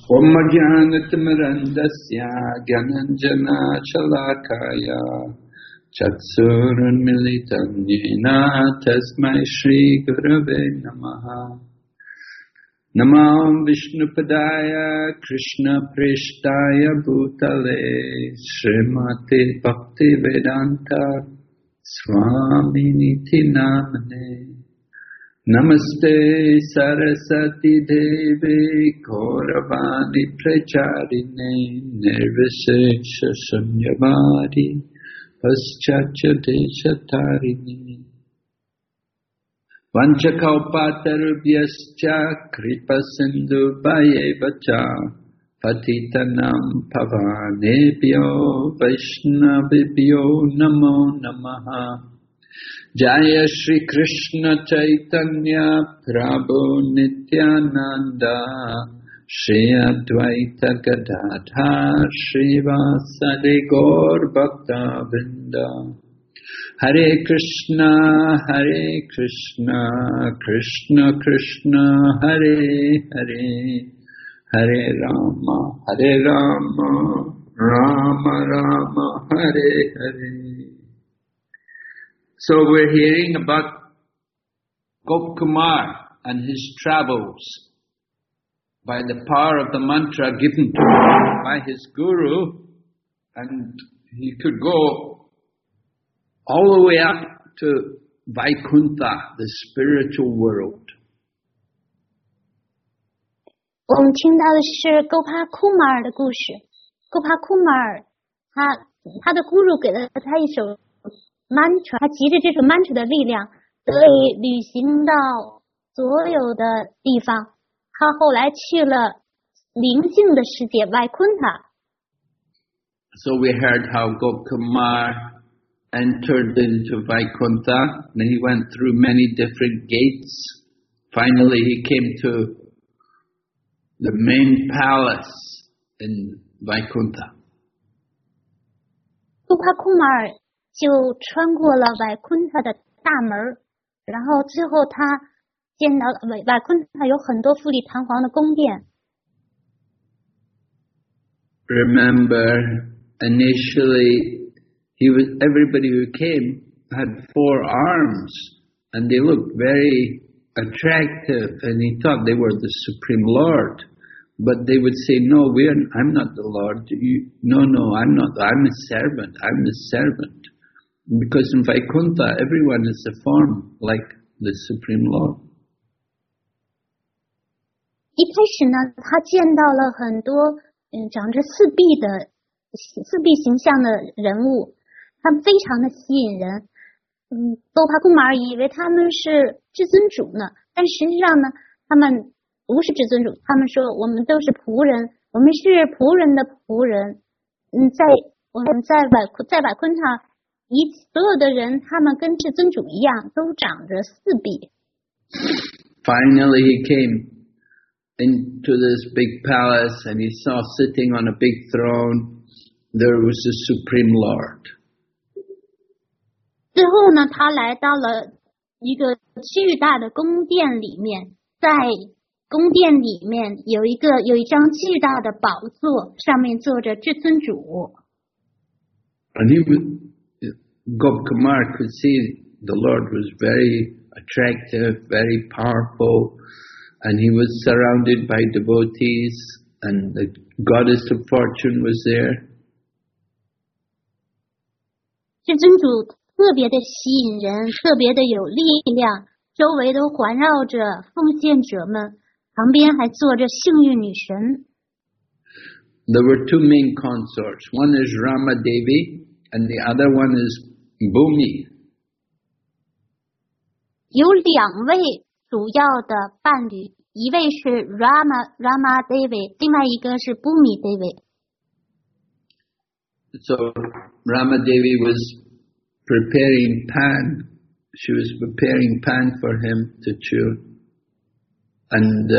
Om Jnanatimirandasya Gyananjana Shalakaya Chatsurunmilitam Yena Tasmai Shri Gurave Namaha. Namam Vishnupadaya Krishna Prishtaya Bhutale Srimati Bhaktivedanta Swaminiti Namane. Namaste Saraswati Devi Gauravani Pracharine Nirvishesha Shunyavadi Paschatya Deshatarine Vanchakalpatarubhyascha Kripa Sindhu Bhayevacha Patitanam Pavanebhyo Vaishnavibhyo Namo Namaha. Jaya Shri Krishna Chaitanya Prabhu Nityananda Shri Advaita Gadadhar Shri Vasadi Gaur Bhakta Vrinda. Hare Krishna Krishna Krishna Hare Hare Hare Rama Rama Rama Hare Hare. So we're hearing about Gopkumar and his travels by the power of the mantra given to him by his guru, and he could go all the way up to Vaikuntha, the spiritual world. 我们听到的是沟帕库马尔的故事。沟帕库马尔，他的 guru 给了他一首 mantra， 他骑着这首 mantra 的力量，得以旅行到所有的地方。他后来去了灵性的世界 Vaikuntha。 So we heard how Gopkumar entered into Vaikuntha, and he went through many different gates. Finally he came to the main palace in Vaikuntha. 沟帕库马尔 就穿过了Vaikuntha的大门，然后最后他见到Vaikuntha有很多富丽堂皇的宫殿。 Remember, initially everybody who came had 4 arms, and they looked very attractive, and he thought they were the Supreme Lord. But they would say, no, I'm not the Lord. No, I'm not. I'm a servant. Because in Vaikuntha, everyone is a form like the Supreme Lord. 一开始呢，他见到了很多长着四臂形象的人物，他们非常的吸引人。多帕库马尔以为他们是至尊主呢，但实际上呢，他们不是至尊主，他们说我们都是仆人，我们是仆人的仆人。我们在Vaikuntha，所有的人他们跟至尊主一样，都长着四臂。 Finally he came into this big palace, and he saw sitting on a big throne, there was the Supreme Lord. 最后呢，他来到了一个巨大的宫殿里面，在宫殿里面有一张巨大的宝座，上面坐着至尊主。 And Gopkumar could see the Lord was very attractive, very powerful, and he was surrounded by devotees, and the goddess of fortune was there. 至尊主特别的吸引人，特别的有力量，周围都环绕着奉献者们，旁边还坐着幸运女神。 There were 2 main consorts. One is Rama Devi, and the other one is Bhumi. 有2位主要的伴侣，一位是 Rama Devi， 另外一个是 Bhumi Devi。 So Rama Devi was preparing pan. She was preparing pan for him to chew. And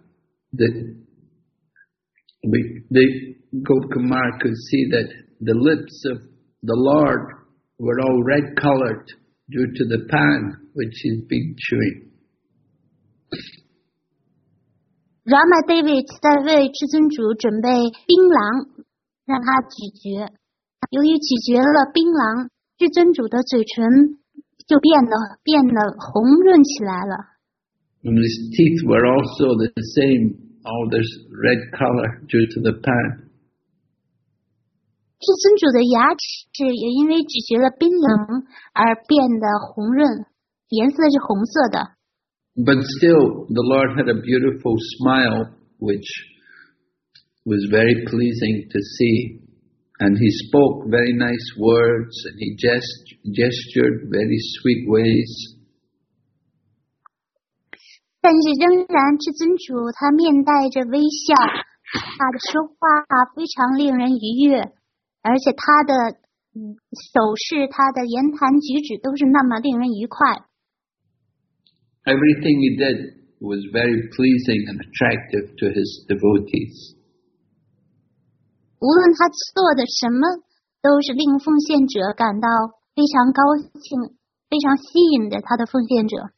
the Gopkumar could see that the lips of the Lord were all red colored due to the pan which he's been chewing. Rama David 在为至尊主准备槟榔，让他咀嚼。由于咀嚼了槟榔，至尊主的嘴唇就变得红润起来了。 And his teeth were also the same, all this red color due to the pan. 至尊主的牙齿也因为咀嚼了槟榔而变得红润，颜色是红色的。 But still, the Lord had a beautiful smile, which was very pleasing to see. And he spoke very nice words, and he gestured very sweet ways. 但是仍然，至尊主他面带着微笑，他的说话非常令人愉悦，而且他的手势、他的言谈举止都是那么令人愉快。 Everything he did was very pleasing and attractive to his devotees. 无论他做的什么，都是令奉献者感到非常高兴、非常吸引的他的奉献者。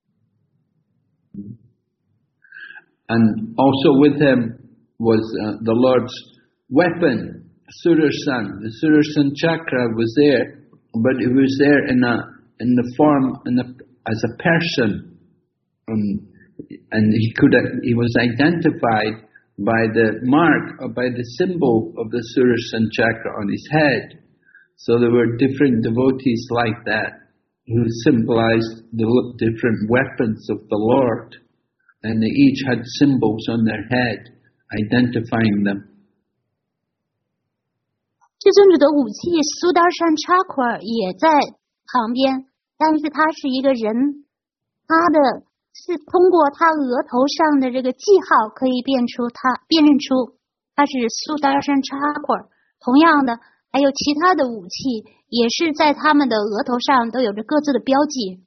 And also with him was the Lord's weapon, Sudarshan. The Sudarshan chakra was there, but it was there in the form as a person. And he was identified by the mark or by the symbol of the Sudarshan chakra on his head. So there were different devotees like that who symbolized the different weapons of the Lord. And they each had symbols on their head identifying them. 至尊主的武器苏达山插块也在旁边，但是他是一个人，他的是通过他额头上的这个记号可以辨认出他是苏达山插块。同样的，还有其他的武器也是在他们的额头上都有着各自的标记。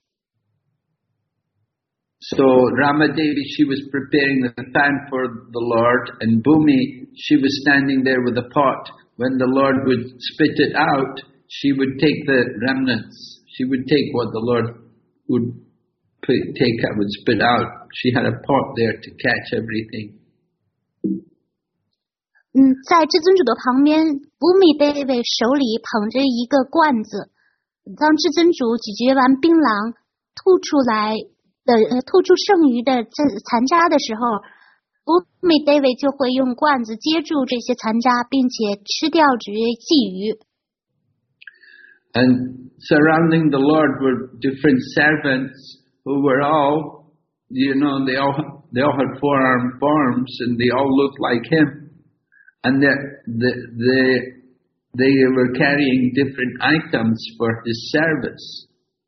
So Rama Devi, she was preparing the fan for the Lord, and Bhumi, she was standing there with a pot. When the Lord would spit it out, she would take the remnants. She would take what the Lord would would spit out. She had a pot there to catch everything. 在至尊主的旁边 ，Bhumi Devi 手里捧着一个罐子。当至尊主咀嚼完槟榔，吐出剩余的残渣的时候， Bhumi Devi 就会用罐子接住这些残渣，并且吃掉这些鲫鱼。 And surrounding the Lord were different servants who were all, they all had four-armed forms, and they all looked like him. And they were carrying different items for his service.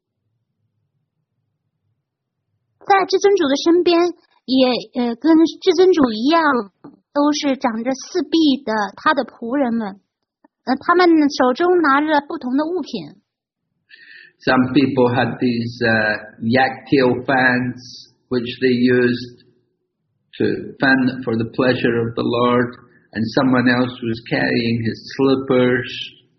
在至尊主的身边，也跟至尊主一样，都是长着四臂的他的仆人们。他们手中拿着不同的物品。 Some people had these yak tail fans, which they used to fan for the pleasure of the Lord, and someone else was carrying his slippers.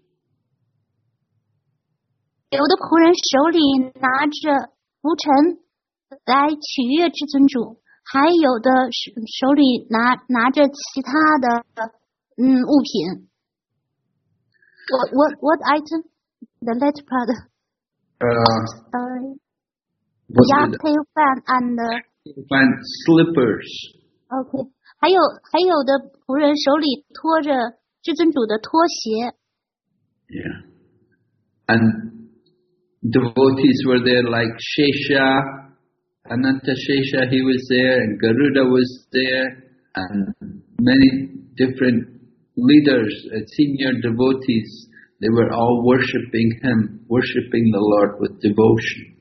有的仆人手里拿着拂尘来取悦至尊主，还有的手里拿着其他的物品。What item? The latter part. Sorry. Yak tail fan and fan slippers. Okay. 还有的仆人手里拖着至尊主的拖鞋。 Yeah. And devotees were there like Shesha, Ananta Shesha, he was there, and Garuda was there, and many different leaders, senior devotees, they were all worshipping him, worshipping the Lord with devotion.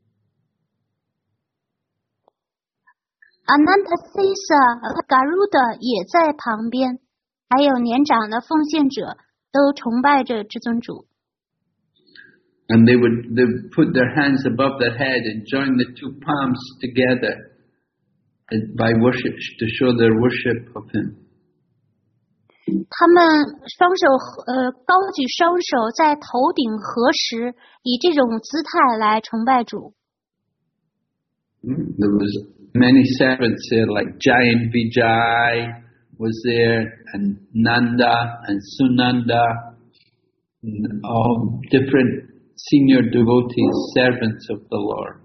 Anantasesa 和 Garuda 也在旁边，还有年长的奉献者都崇拜着至尊主。 And they would put their hands above their head and join the two palms together by worship to show their worship of him. 他们双手高举双手在头顶合十，以这种姿态来崇拜主。 There many servants there, like Jai and Vijay was there, and Nanda and Sunanda, and all different senior devotees, servants of the Lord.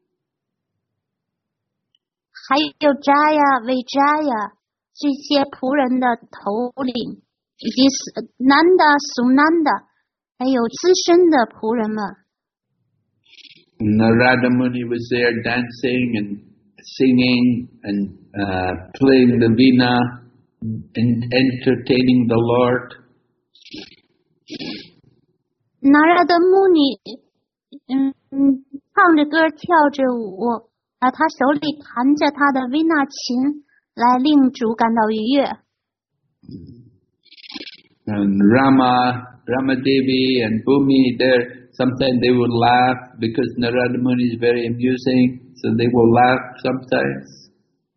还有扎呀、维扎呀这些仆人的头领，以及Nanda、Sunanda，还有资深的仆人们。 Narada Muni was there dancing and singing and playing the veena and entertaining the Lord. Narada Muni，唱着歌，跳着舞，他手里弹着他的维纳琴，来令主感到愉悦。 And Ramadevi and Bhumi, sometimes they would laugh because Narada Muni is very amusing, so they will laugh sometimes.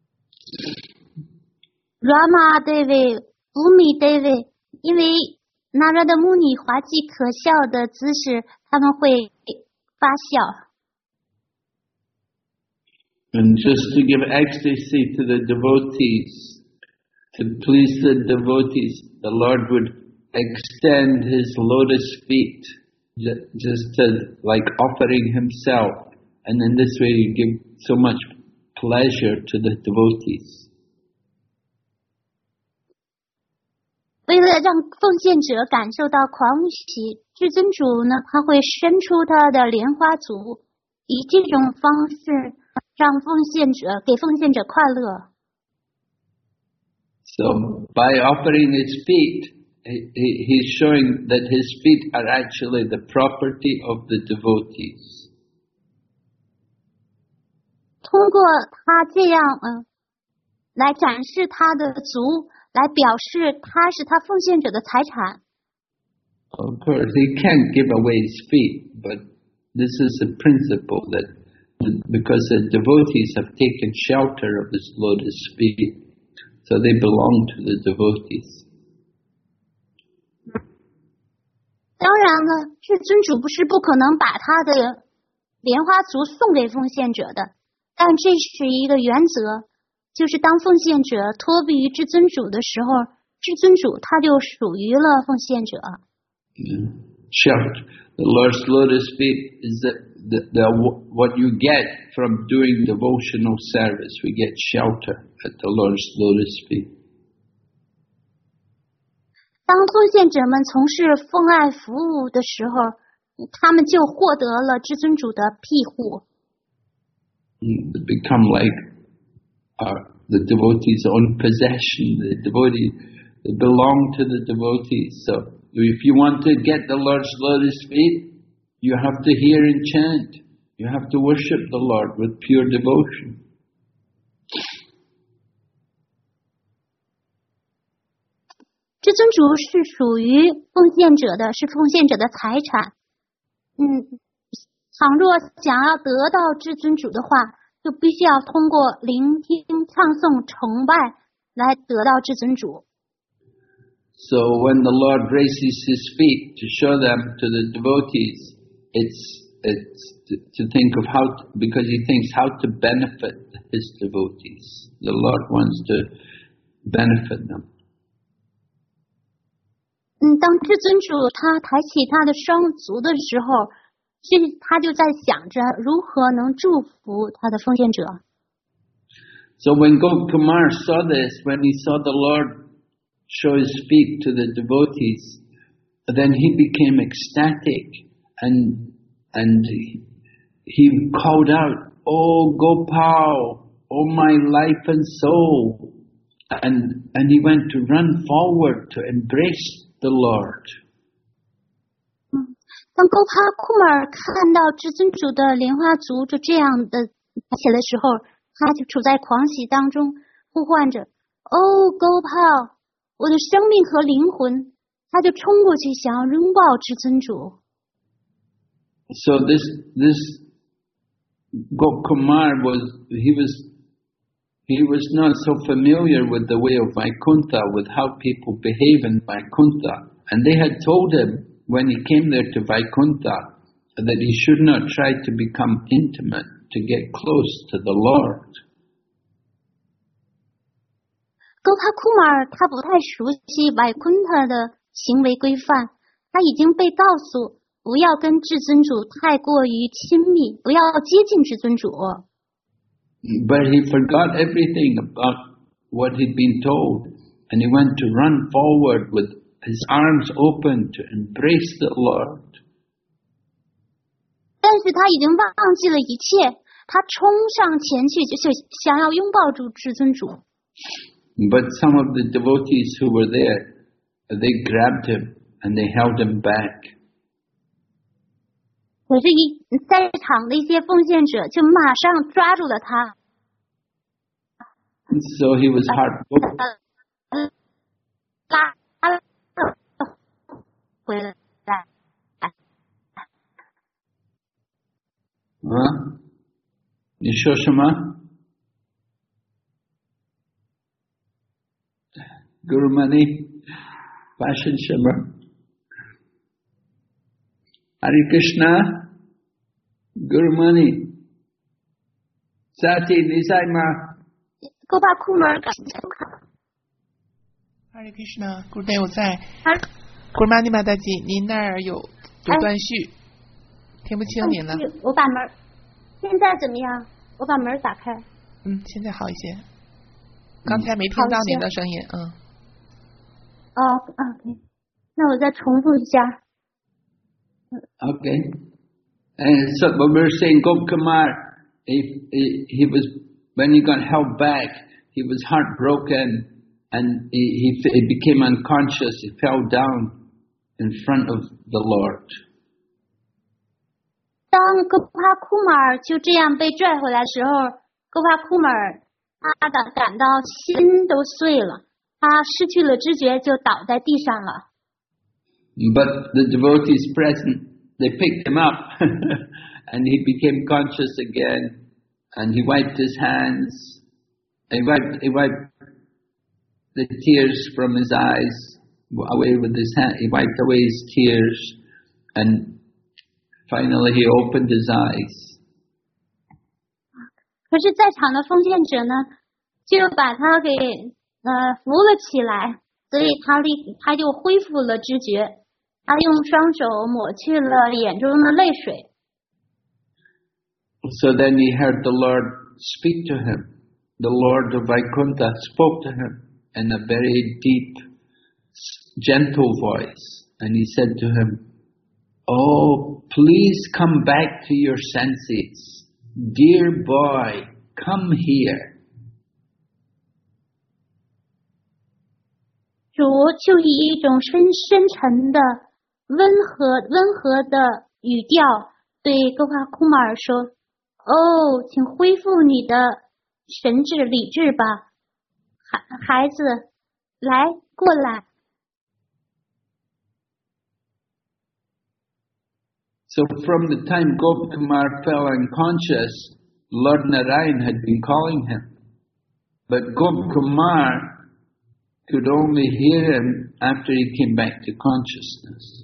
Ramadevi, Bhumi Devi， 因为Narada Muni滑稽可笑的姿势，他们会发笑。 And just to give ecstasy to the devotees, to please the devotees, the Lord would extend His lotus feet, just to, like offering Himself, and in this way He give so much pleasure to the devotees. 为了让奉献者感受到狂喜，至尊主呢，他会伸出他的莲花足，以这种方式让给奉献者快乐。 So by offering His feet, He's showing that His feet are actually the property of the devotees. 通过他这样来展示他的足，来表示他是他奉献者的财产。 Of course, He can't give away His feet, but this is the principle that because the devotees have taken shelter of His lotus feet, so they belong to the devotees. 当然了，至尊主不是不可能把他的莲花足送给奉献者的，但这是一个原则，就是当奉献者托庇于至尊主的时候，至尊主他就属于了奉献者。 Shelter. The Lord's lotus feet is what you get from doing devotional service. We get shelter at the Lord's lotus feet. 当奉献者们从事奉爱服务的时候，他们就获得了至尊主的庇护。 They become like the devotees' own possession. The devotees, they belong to the devotees. So if you want to get the Lord's lotus feet, you have to hear and chant. You have to worship the Lord with pure devotion. 至尊主是属于奉献者的，是奉献者的财产。倘若想要得到至尊主的话，就必须要通过聆听、唱诵、崇拜来得到至尊主。 So when the Lord raises His feet to show them to the devotees, it's to think of because He thinks how to benefit His devotees. The Lord wants to benefit them. 当至尊主他抬起他的双足的时候，他就在想着如何能祝福他的奉献者。 So when Gopakumar saw this, when he saw the Lord show His feet to the devotees, then he became ecstatic and he called out, "Oh Gopal, oh my life and soul," and he went to run forward to embrace the Lord. 当沟帕库尔看到至尊主的莲花足就这样的抬起来的时候，他就处在狂喜当中，呼唤着：“哦，沟帕，我的生命和灵魂！”他就冲过去想要拥抱至尊主。 So this Gopakumar he was not so familiar with the way of Vaikuntha, with how people behave in Vaikuntha. And they had told him when he came there to Vaikuntha that he should not try to become intimate, to get close to the Lord. Gopakumar 他不太熟悉 Vaikuntha 的行为规范，他已经被告诉不要跟至尊主太过于亲密，不要接近至尊主。 But he forgot everything about what he'd been told, and he went to run forward with his arms open to embrace the Lord. 但是他已经忘记了一切，他冲上前去，就是想要拥抱住至尊主。 But some of the devotees who were there, they grabbed him and they held him back. 可是在场的一些奉献者就马上抓住了他。 So he was heartbroken. 拉回来。 你说什么？ Gurumani, 发生什么？ Hare Krishna, Gurumani, Sati, 你在吗？ Gopakumar Hare Krishna, Gurudev 我在。Gurumani Mataji， 您那儿有断续，听不清您了。 我把门，现在怎么样？我把门打开。 现在好一些。刚才没听到您的声音。 OK， 那我再重复一下。 Okay. And so what we're saying, Gopakumar, he was, when he got held back, he was heartbroken and he became unconscious. He fell down in front of the Lord. 当Gopakumar就这样被拽回来的时候，Gopakumar他感到心都碎了，他失去了知觉，就倒在地上了。 But the devotees present, they picked him up and he became conscious again and he wiped his hands. He wiped the tears from his eyes away with his hand. He wiped away his tears and finally he opened his eyes. 可是在场的奉献者呢，就把他给扶了起来，所以他就恢复了知觉。他用双手抹去了眼中的泪水。 So then he heard the Lord speak to him. The Lord of Vaikuntha spoke to him in a very deep, gentle voice. And he said to him, "Oh, please come back to your senses. Dear boy, come here." 主就以一种深沉的温和的语调对Gopakumar说：“哦，请恢复你的神智理智吧，孩子，来过来。” So from the time Gopakumar fell unconscious, Lord Narayan had been calling him. But Gopakumar could only hear him after he came back to consciousness.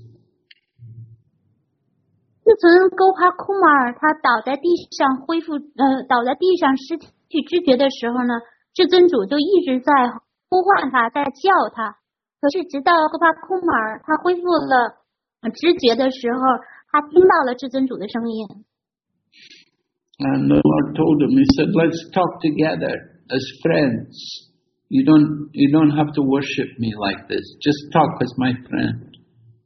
自从Gopakumar他倒在地上失去知觉的时候呢，至尊主就一直在呼唤他，在叫他。可是直到Gopakumar他恢复了知觉的时候，他听到了至尊主的声音。 And the Lord told him, He said, "Let's talk together as friends. You don't have to worship me like this. Just talk as my friend."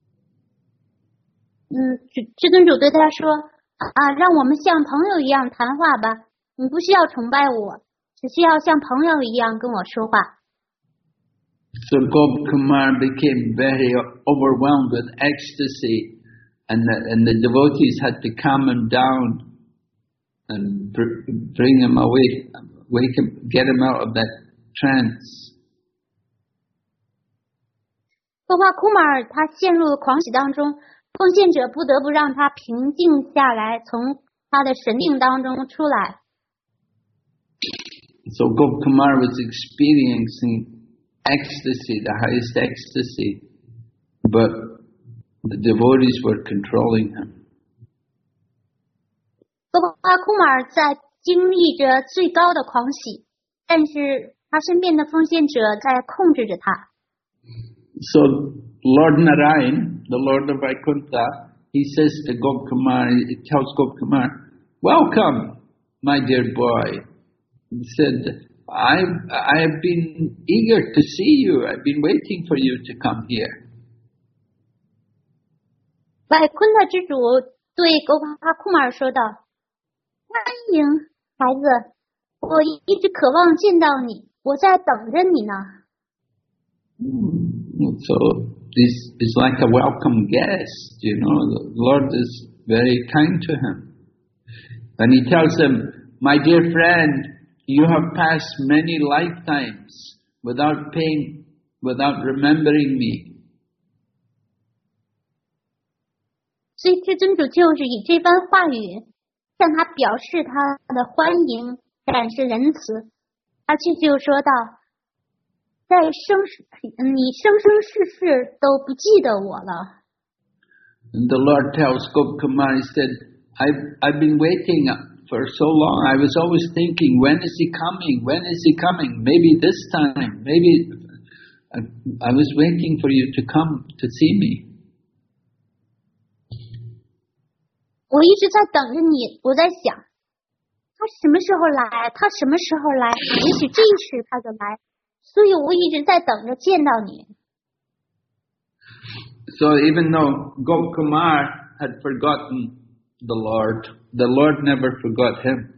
至尊主对他说：“让我们像朋友一样谈话吧。你不需要崇拜我，只需要像朋友一样跟我说话。” So Gopakumar became very overwhelmed with ecstasy, and the devotees had to calm him down and bring him away, get him out of that trance. Gopakumar他陷入了狂喜当中，奉献者不得不让他平静下来，从他的神定当中出来。 So Gopakumar was experiencing ecstasy, the highest ecstasy, but the devotees were controlling him. Gopakumar在经历着最高的狂喜，但是他身边的奉献者在控制着他。 So Lord Narayan, the Lord of Vaikuntha, he says to Gopkumar, he tells Gopkumar, welcome, my dear boy. He said, I have been eager to see you. I've been waiting for you to come here. 外昆特之主对狗帕库马尔说道：“欢迎，孩子，我一直渴望见到你，我在等着你呢。” So this is like a welcome guest, you know. The Lord is very kind to him. And he tells him, my dear friend, you have passed many lifetimes without paying, without remembering me. 所以至尊主就是以这番话语向他表示他的欢迎，展示仁慈。而且就说到，你生生世世都不记得我了。 And the Lord tells Gopkumar, he said, I've been waiting for so long. I was always thinking, when is he coming? When is he coming? Maybe this time. Maybe I was waiting for you to come to see me. 我一直在等着你，我在想，他什么时候来？他什么时候来？也许这一时他就来，所以我一直在等着见到你。 So even though Gopkumar had forgotten the Lord never forgot him.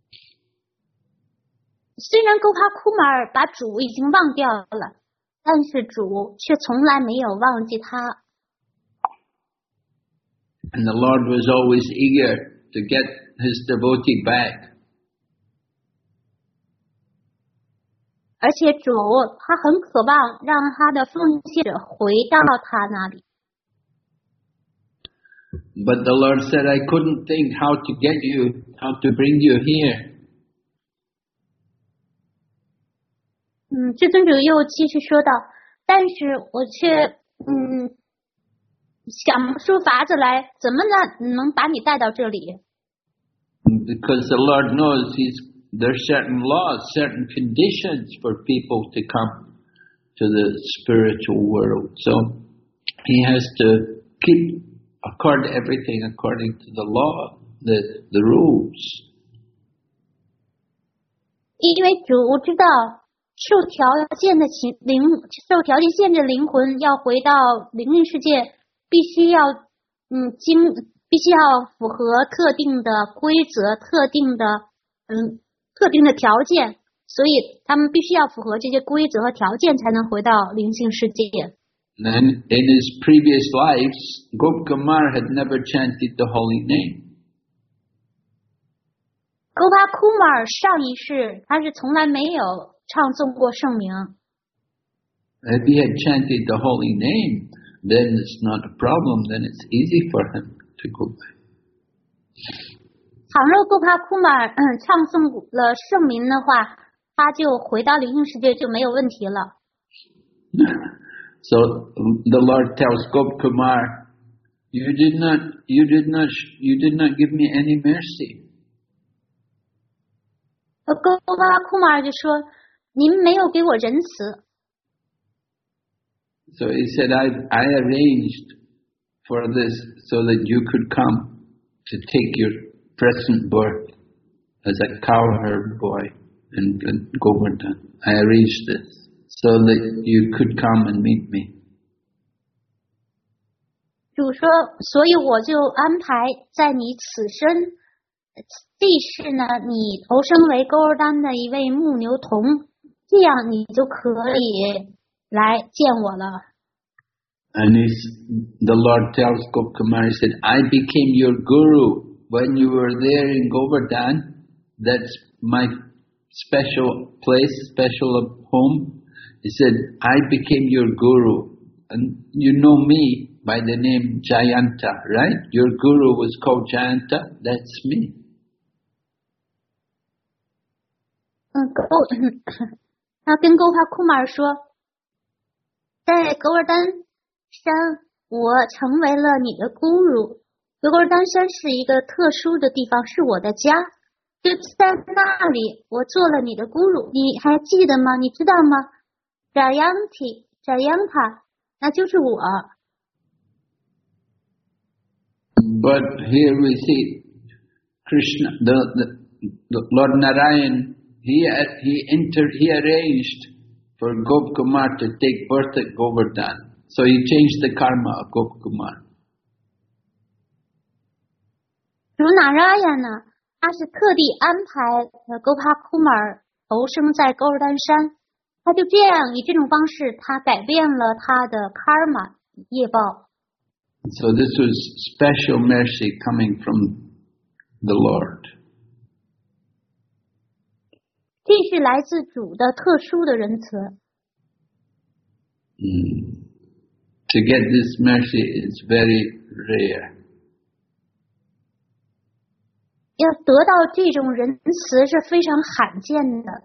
虽然狗帕库马尔把主已经忘掉了，但是主却从来没有忘记他。 And the Lord was always eager to get his devotee back. 而且主他很渴望让他的奉献者回到他那里。 But the Lord said, I couldn't think how to get you, how to bring you here. 至尊主又继续说道，但是我却想不出法子来，怎么能把你带到这里？ Because the Lord knows there's certain laws, certain conditions for people to come to the spiritual world. So he has to keep everything according to the law, the rules. 因为主知道受条件限制灵魂要回到灵性世界，必须要符合特定的规则、特定的条件，所以他们必须要符合这些规则和条件才能回到灵性世界。 Then in his previous lives, Gopkumar had never chanted the holy name. 狗帕库马尔上一世他是从来没有唱诵过圣名。 If he had chanted the holy name, then it's not a problem, then it's easy for him to go back. 倘若狗帕库马尔唱诵了圣名的话，他就回到灵性世界就没有问题了。 So the Lord tells Gopkumar, you did not give me any mercy. 狗帕库马尔就说，您没有给我仁慈。 So he said, I arranged for this so that you could come to take your present birth as a cowherd boy in Govardhan. I arranged this so that you could come and meet me. 主说，所以我就安排在你此生这一世呢，你投生为勾尔丹的一位牧牛童，这样你就可以来见我了。 And the Lord tells Gopkumar, he said, I became your guru when you were there in Govardhan. That's my special place, special home. He said, I became your guru. And you know me by the name Jayanta, right? Your guru was called Jayanta. That's me. 他跟狗帕库马尔说，在格尔丹山，我成为了你的 guru。格尔丹山是一个特殊的地方，是我的家。 就在那里，我做了你的咕噜，你还记得吗？你知道吗？Jayanti，那就是我。 But here we see Krishna, the Lord Narayan, he arranged for Gopkumar to take birth at Govardhan. So he changed the karma of Gopkumar. 主哪拉呀呢？他是特地安排Gopakumar投生在勾尔丹山，他就这样以这种方式，他改变了他的 karma 业报。 So this was special mercy coming from the Lord. 这是来自主的特殊的仁慈。 To get this mercy is very rare. 要得到这种仁慈是非常罕见的。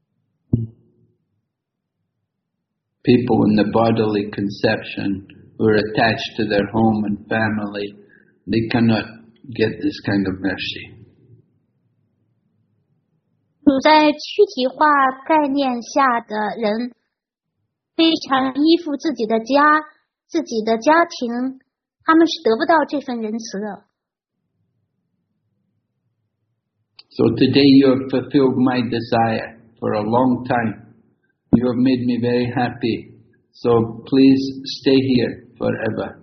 People in the bodily conception who are attached to their home and family, they cannot get this kind of mercy. 处在躯体化概念下的人，非常依附自己的家、自己的家庭，他们是得不到这份仁慈的。 So today you have fulfilled my desire for a long time. You have made me very happy. So please stay here forever.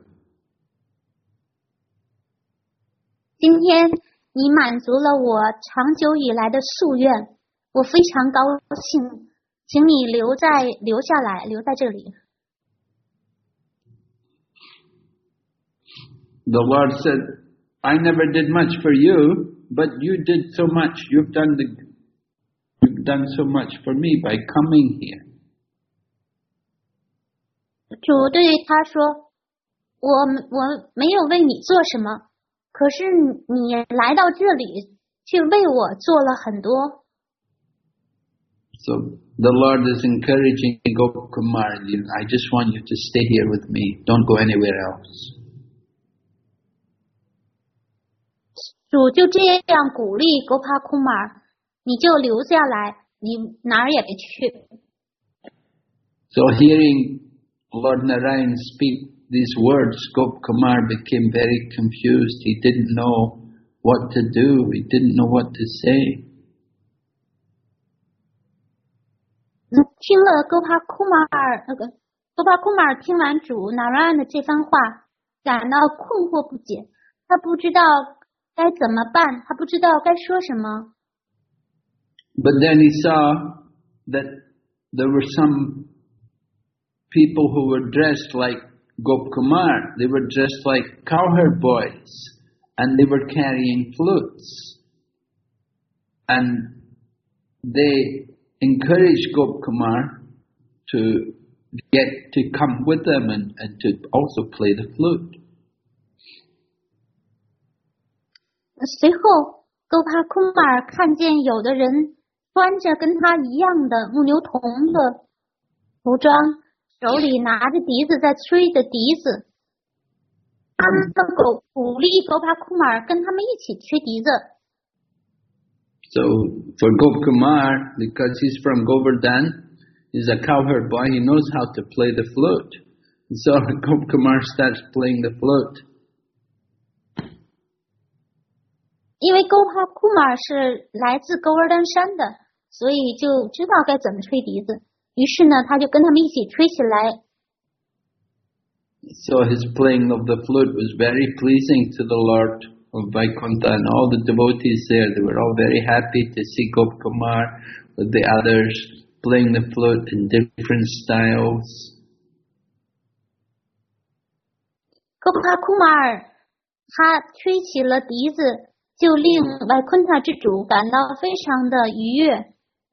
今天你满足了我长久以来的夙愿，我非常高兴，请你留下来，留在这里。 The Lord said, I never did much for you, but you did so much. You've done so much for me by coming here. 主对他说，我没有为你做什么，可是你来到这里却为我做了很多。 So the Lord is encouraging Gopkumar, I just want you to stay here with me. Don't go anywhere else. 主就这样鼓励Gopakumar，你就留下来，你哪儿也别去。 So hearing Lord Narayan speak these words, Gopkumar became very confused. He didn't know what to do. He didn't know what to say. 听了Gopakumar听完主 Narayan 的这番话，感到困惑不解，他不知道该怎么办，他不知道该说什么。 But then he saw that there were some people who were dressed like Gopkumar. They were dressed like cowherd boys, and they were carrying flutes. And they encouraged Gopkumar to come with them and to also play the flute. 随后Gopakumar看见有的人穿着跟他一样的牧牛童的服装，手里拿着笛子在吹着笛子，他们鼓励Gopakumar跟他们一起吹笛子。 So for Gopkumar, because he's from Govardhan, he's a cowherd boy, he knows how to play the flute. And so Gopkumar starts playing the flute. 因为Gopakumar是来自勾尔丹山的，所以就知道该怎么吹笛子。于是呢，他就跟他们一起吹起来。 So his playing of the flute was very pleasing to the Lord of Vaikuntha, and all the devotees there, they were all very happy to see Gopkumar with the others playing the flute in different styles. Gopakumar 他吹起了笛子，就令Vaikuntha之主感到非常的愉悦。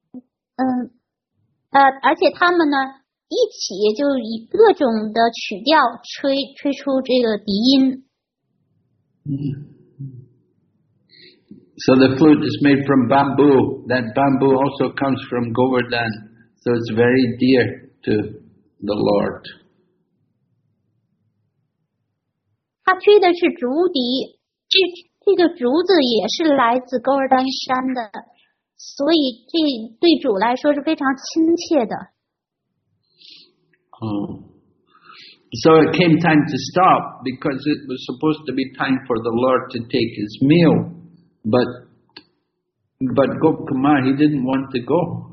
而且他们呢一起就以各种的曲调吹出这个笛音。 So the flute is made from bamboo. That bamboo also comes from Govardhan. So it's very dear to the Lord. 他吹的是竹笛， 这个竹子也是来自勾尔丹山的，所以这对主来说是非常亲切的。 So it came time to stop because it was supposed to be time for the Lord to take his meal, but Gopkumar, he didn't want to go.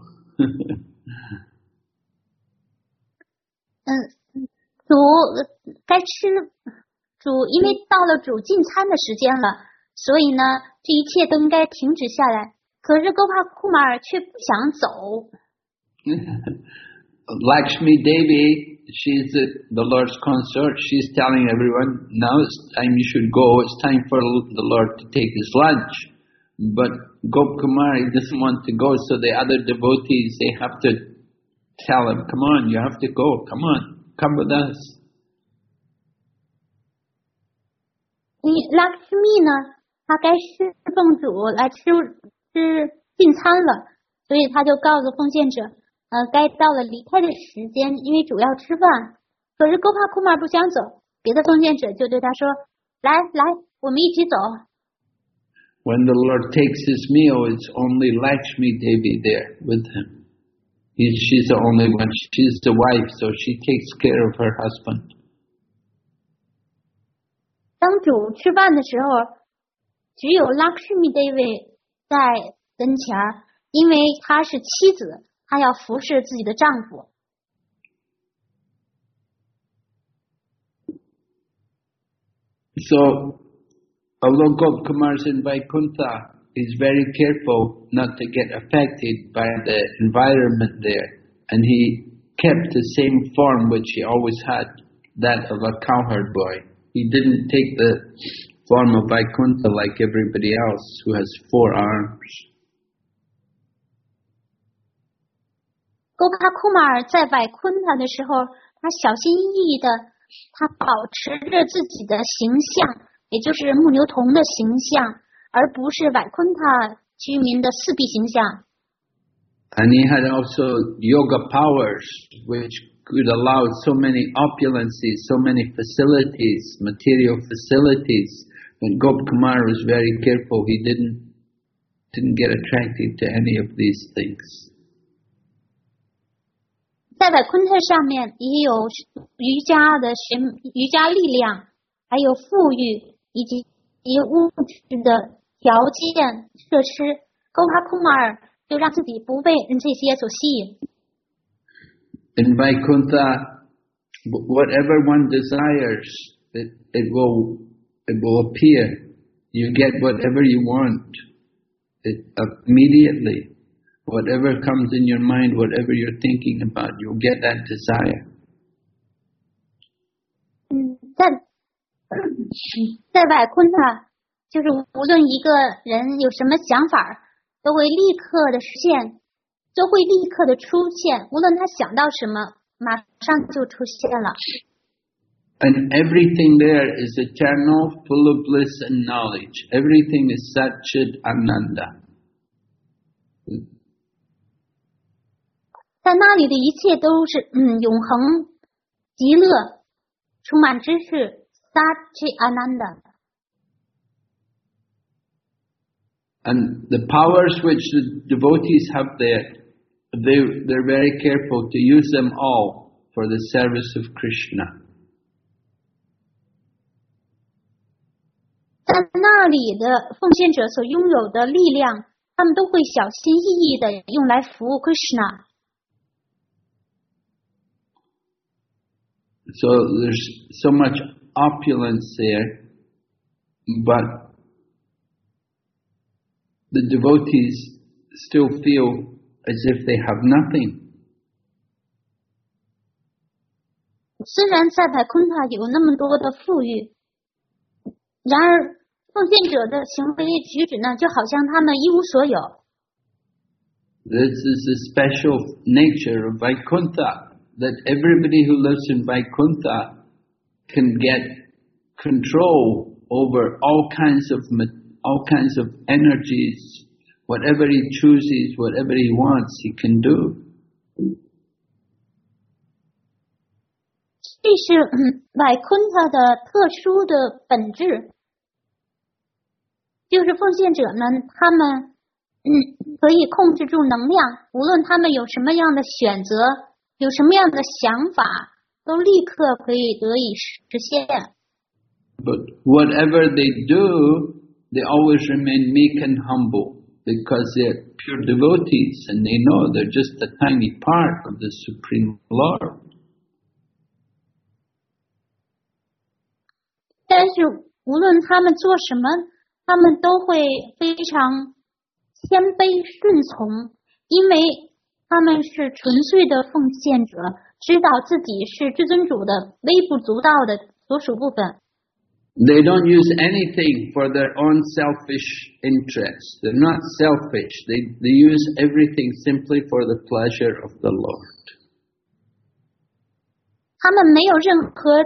主该吃，因为到了主进餐的时间了，所以呢，这一切都应该停止下来。可是勾帕库马尔却不想走。 Lakshmi Devi, she's the Lord's consort. She's telling everyone, now it's time you should go. It's time for the Lord to take his lunch. But Gopkumar, he doesn't want to go, so the other devotees, they have to tell him, come on, you have to go, come on, come with us. Lakshmi 呢，他该侍奉主来吃进餐了，所以他就告诉奉献者，该到了离开的时间，因为主要吃饭。可是勾帕库玛不想走，别的奉献者就对他说，来，我们一起走。 When the Lord takes his meal, it's only Lakshmi Devi there with him. She's the only one. She's the wife, so she takes care of her husband. 当主吃饭的时候，只有 Lakshmi Devi 在跟前儿，因为她是妻子，她要服侍自己的丈夫。 So, although Gopkumar's in Vaikuntha, he's very careful not to get affected by the environment there. And he kept the same form which he always had, that of a cowherd boy. He didn't take the form of Vaikuntha like everybody else who has 4 arms. 勾帕库马尔在外昆塔的时候，他小心翼翼的，他保持着自己的形象，也就是牧牛童的形象，而不是外昆塔居民的四臂形象。 And he had also yoga powers, which could allow so many opulences, so many facilities, material facilities. And Gopkumar was very careful. He didn't get attracted to any of these things. 在外昆特上面也有瑜伽力量，还有富裕以及物质的条件设施。勾帕库马尔就让自己不被这些所吸引。 In Vaikuntha, whatever one desires, it will appear. You get whatever you want immediately. Whatever comes in your mind, whatever you're thinking about, you'll get that desire. 在外昆塔，就是无论一个人有什么想法，都会立刻的实现，就会立刻的出现。无论他想到什么，马上就出现了。 And everything there is eternal, full of bliss and knowledge. Everything is Satchid Ananda. 在那里的一切都是永恒、极乐、充满知识 Satchid Ananda. And the powers which the devotees have there, they're very careful to use them all for the service of Krishna. 在那里的奉献者所拥有的力量，他们都会小心翼翼的用来服务 Krishna。 So there's so much opulence there, but the devotees still feel as if they have nothing. 虽然在百昆塔有那么多的富裕，然而奉献者的行为举止呢，就好像他们一无所有。 This is the special nature of Vaikuntha, that everybody who lives in Vaikuntha can get control over all kinds of energies. Whatever he chooses, whatever he wants, he can do. 这是 外昆塔的特殊的本质。 就是奉献者呢，他们可以控制住能量，无论他们有什么样的选择，有什么样的想法，都立刻可以得以实现。 But whatever they do, they always remain meek and humble because they're pure devotees and they know they're just a tiny part of the Supreme Lord. 但是无论他们做什么，他们都会非常谦卑顺从，因为他们是纯粹的奉献者，知道自己是至尊主的微不足道的所属部分。 They don't use anything for their own selfish interests. They're not selfish. They use everything simply for the pleasure of the Lord. 他们没有任何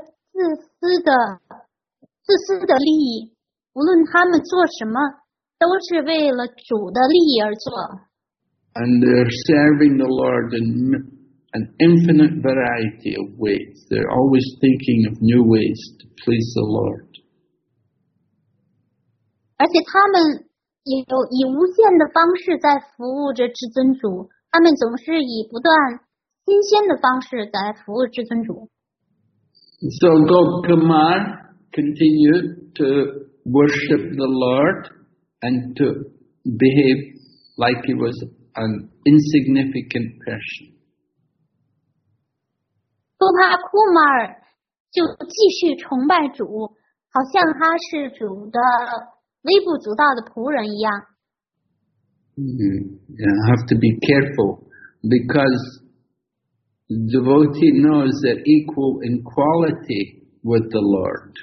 自私的利益，无论他们做什么，都是为了主的利益而做。 And they're serving the Lord in an infinite variety of ways. They're always thinking of new ways to please the Lord. 而且他们也有以无限的方式在服务着至尊主，他们总是以不断新鲜的方式在服务至尊主。 So Gopkumar continued to worship the Lord and to behave like he was an insignificant person. 多帕库马尔就继续崇拜主，好像他是主的微不足道的仆人一样。 You have to be careful because the devotee knows they're equal in quality with the Lord.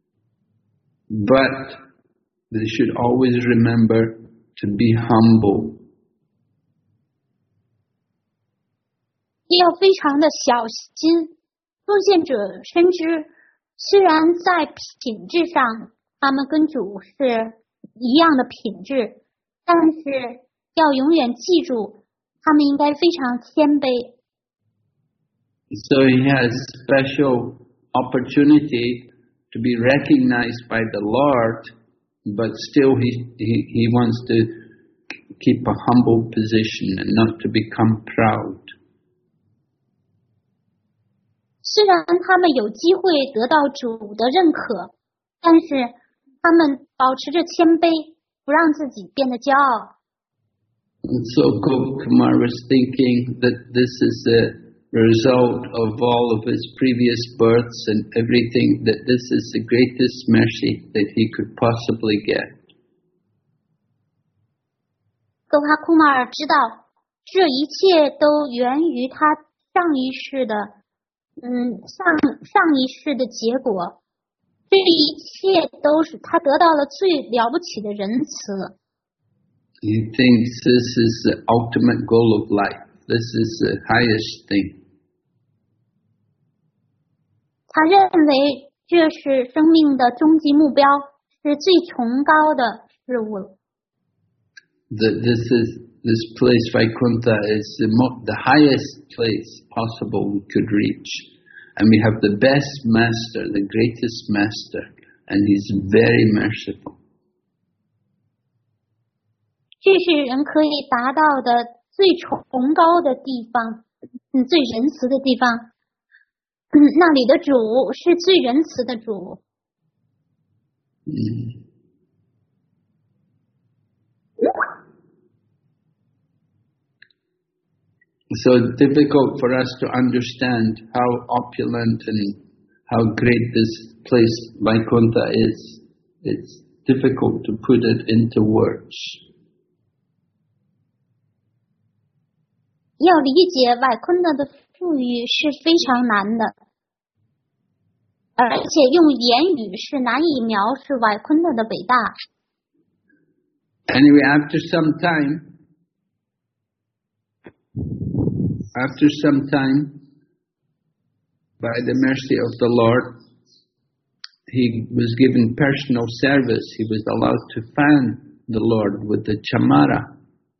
But they should always remember to be humble. 要非常的小心，奉献者深知，虽然在品质上他们跟主是一样的品质，但是要永远记住，他们应该非常谦卑。 So he has special opportunity to be recognized by the Lord, but still he wants to keep a humble position and not to become proud. 虽然他们有机会得到主的认可，但是他们保持着谦卑，不让自己变得骄傲。 So Gopkumar was thinking that this is the result of all of his previous births and everything, that this is the greatest mercy that he could possibly get. 格帕库马尔知道，这一切都源于他上一世的结果，这一切都是他得到了最了不起的仁慈。 He thinks this is the ultimate goal of life. This is the highest thing. 他认为这是生命的终极目标，是最崇高的事物。 That this place Vaikuntha is the highest place possible we could reach, and we have the best master, the greatest master, and he's very merciful. 这是人可以达到的最崇高的地方，最仁慈的地方。那里的主是最仁慈的主。 So difficult for us to understand how opulent and how great this place Vaikuntha is. It's difficult to put it into words. 要理解瓦昆特的富裕是非常难的，而且用言语是难以描述瓦昆特的伟大。 Anyway, after some time, by the mercy of the Lord, he was given personal service. He was allowed to fan the Lord with the chamara.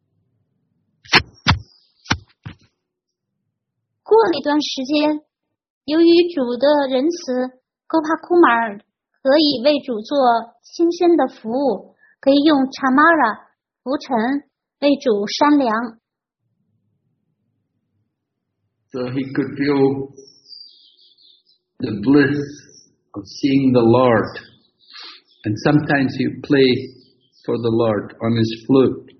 过了一段时间，由于主的仁慈，戈帕库马尔可以为主做亲身的服务， 可以用 chamara 浮尘为主扇凉。 So he could feel the bliss of seeing the Lord. And sometimes he would play for the Lord on his flute.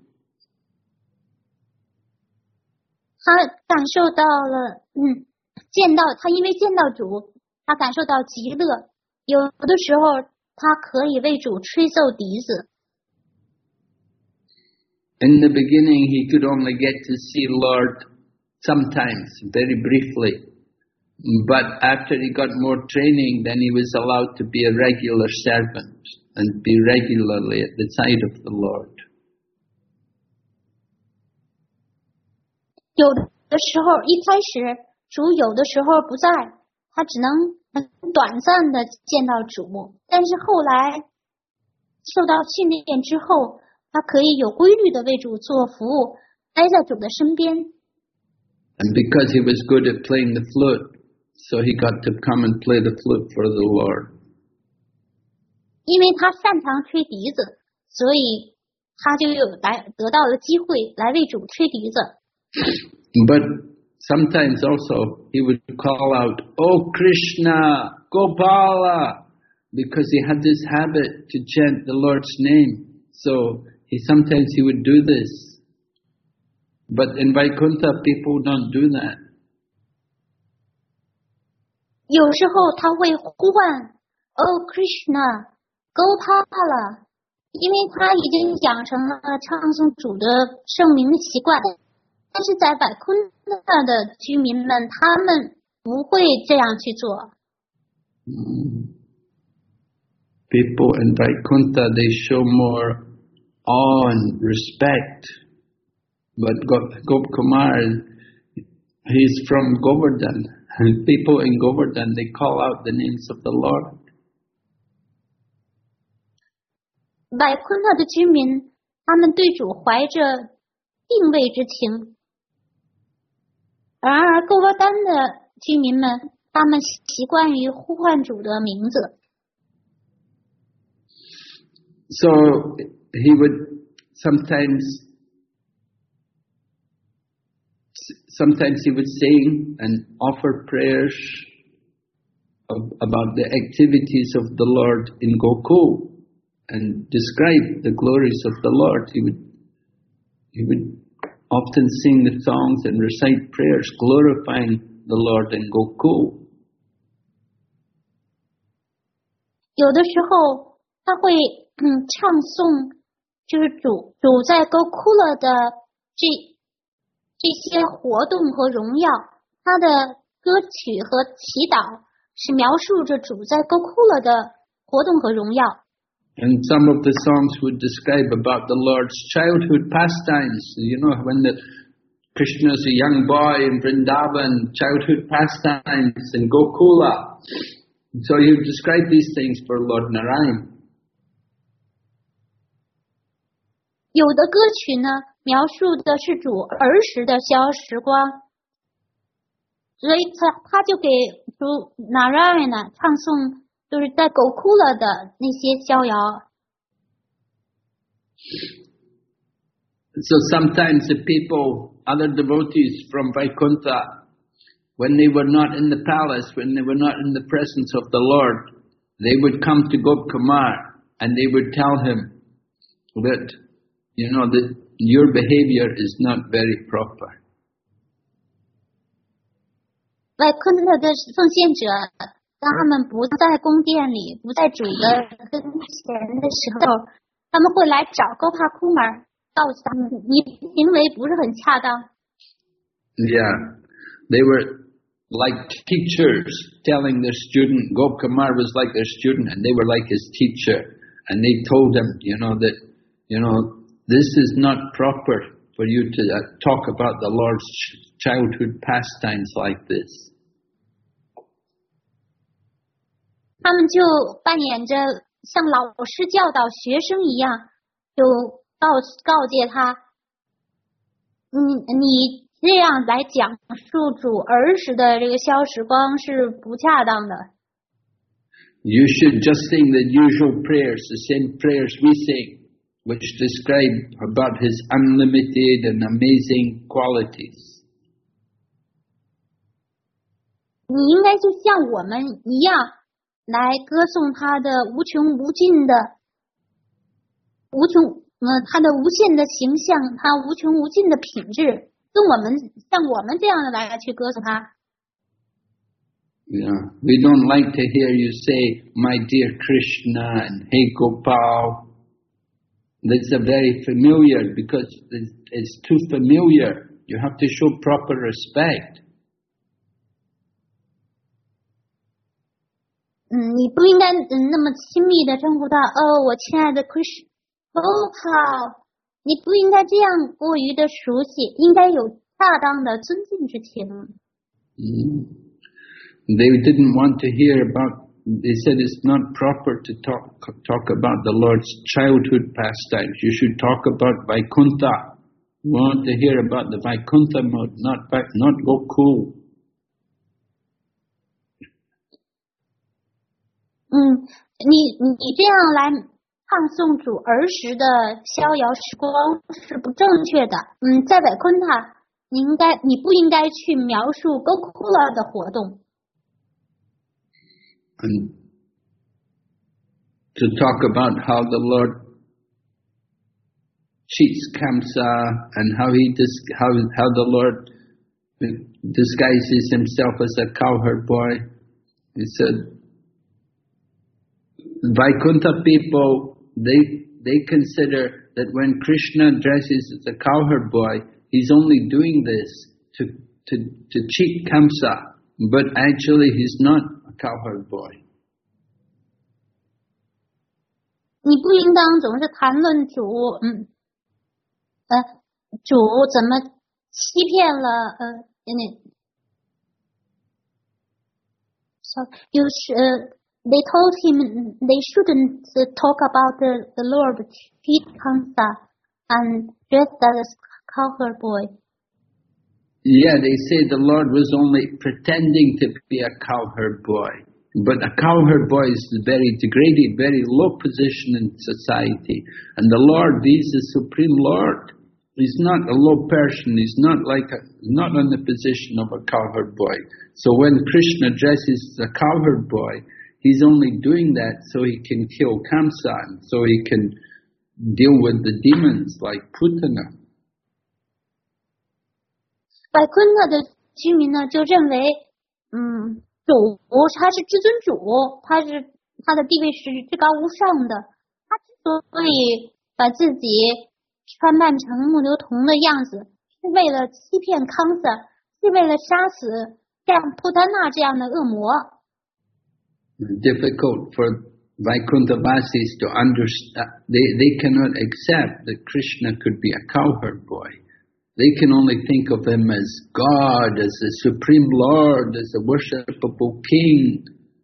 他感受到了，因为见到主，他感受到极乐。有的时候，他可以为主吹奏笛子。 In the beginning, he could only get to see Lord sometimes, very briefly. But after he got more training, then he was allowed to be a regular servant and be regularly at the side of the Lord. 有的时候，一开始主有的时候不在，他只能短暂的见到主。但是后来受到训练之后，他可以有规律的为主做服务，待在主的身边。 And because he was good at playing the flute, so he got to come and play the flute for the Lord. 因为他擅长吹笛子，所以他就得到了机会来为主吹笛子。 But sometimes also he would call out, "Oh Krishna, Gopala," because he had this habit to chant the Lord's name. So sometimes he would do this. But in Vaikuntha, people don't do that. 有时候他会呼唤 "Oh Krishna, Gopala"， 因为他已经养成了唱诵主的圣名的习惯。但是在百昆特的居民们，他们不会这样去做。 People in Vaikuntha, they show more awe and respect. But Gopkumar, he's from Govardhan. And people in Govardhan, they call out the names of the Lord. 百昆特的居民，他们对主怀着敬畏之情。然而，勾罗丹的居民们，他们习惯于呼唤主的名字。 So he would sometimes he would sing and offer prayers about the activities of the Lord in Gokul and describe the glories of the Lord. He would often sing the songs and recite prayers glorifying the Lord in Gokul. 有的时候他会唱诵，就是主在Gokula的这些活动和荣耀。他的歌曲和祈祷是描述着主在Gokula的活动和荣耀。 And some of the songs would describe about the Lord's childhood pastimes. You know, when Krishna's a young boy in Vrindavan, childhood pastimes in Gokula. So he would describe these things for Lord Narayan. 有的歌曲呢，描述的是主儿时的小时光，所以他就给主 Narayana 唱诵。就是在Gokula的那些逍遥。 So sometimes the people, other devotees from Vaikuntha, when they were not in the palace, when they were not in the presence of the Lord, they would come to Gopkumar and they would tell him that, you know, that your behavior is not very proper. 外昆特的奉献者。当他们不在宫殿里，不在主的跟前的时候，他们会来找Gopakumar，告诉他们你行为不是很恰当。 Yeah, they were like teachers telling their student. Gopkumar was like their student, and they were like his teacher. And they told him, that this is not proper for you to talk about the Lord's childhood pastimes like this. 他们就扮演着像老师教导学生一样，就告诫他，你这样来讲述主儿时的这个消时光是不恰当的。 You should just sing the usual prayers, the same prayers we sing. which describe about his unlimited and amazing qualities. 你应该就像我们一样，来歌颂他的无穷无尽的他的无限的形象，他无穷无尽的品质，像我们这样的来去歌颂他。 Yeah, we don't like to hear you say, "My dear Krishna" and "Hey Gopal." That's a very familiar, because it's too familiar. You have to show proper respect. 你不应该那么亲密的称呼他，我亲爱的 Krishna Gopal， 你不应该这样过于的熟悉，应该有恰当的尊敬之情。 They didn't want to hear about, they said it's not proper to talk about the Lord's childhood pastimes. You should talk about Vaikuntha. We want to hear about the Vaikuntha mode, not Gokul. 你这样来唱诵主儿时的逍遥时光是不正确的。在vaik昆塔，你不应该去描述 Gokula 的活动。 And to talk about how the Lord cheats Kamsa and how the Lord disguises himself as a cowherd boy. He said, Vaikuntha people, they consider that when Krishna dresses as a cowherd boy, he's only doing this to cheat Kamsa, but actually he's not a cowherd boy. 你不应当总是谈论主怎么欺骗了they told him they shouldn't talk about the Lord cheat Kamsa and dressed as cowherd boy. Yeah, they say the Lord was only pretending to be a cowherd boy. But a cowherd boy is very degraded, very low position in society. And the Lord, He's the Supreme Lord. He's not a low person. He's not in the position of a cowherd boy. So when Krishna dresses as a cowherd boy, He's only doing that so he can kill Kamsa, and so he can deal with the demons like Putana. 外昆特的居民呢，就认为，主他是至尊主，他的地位是至高无上的。他之所以把自己穿扮成木牛童的样子，是为了欺骗康萨，是为了杀死像普丹娜这样的恶魔。 Difficult for Vaikuntha-vasis to understand. They cannot accept that Krishna could be a cowherd boy. They can only think of him as God, as the Supreme Lord, as the worshipable King.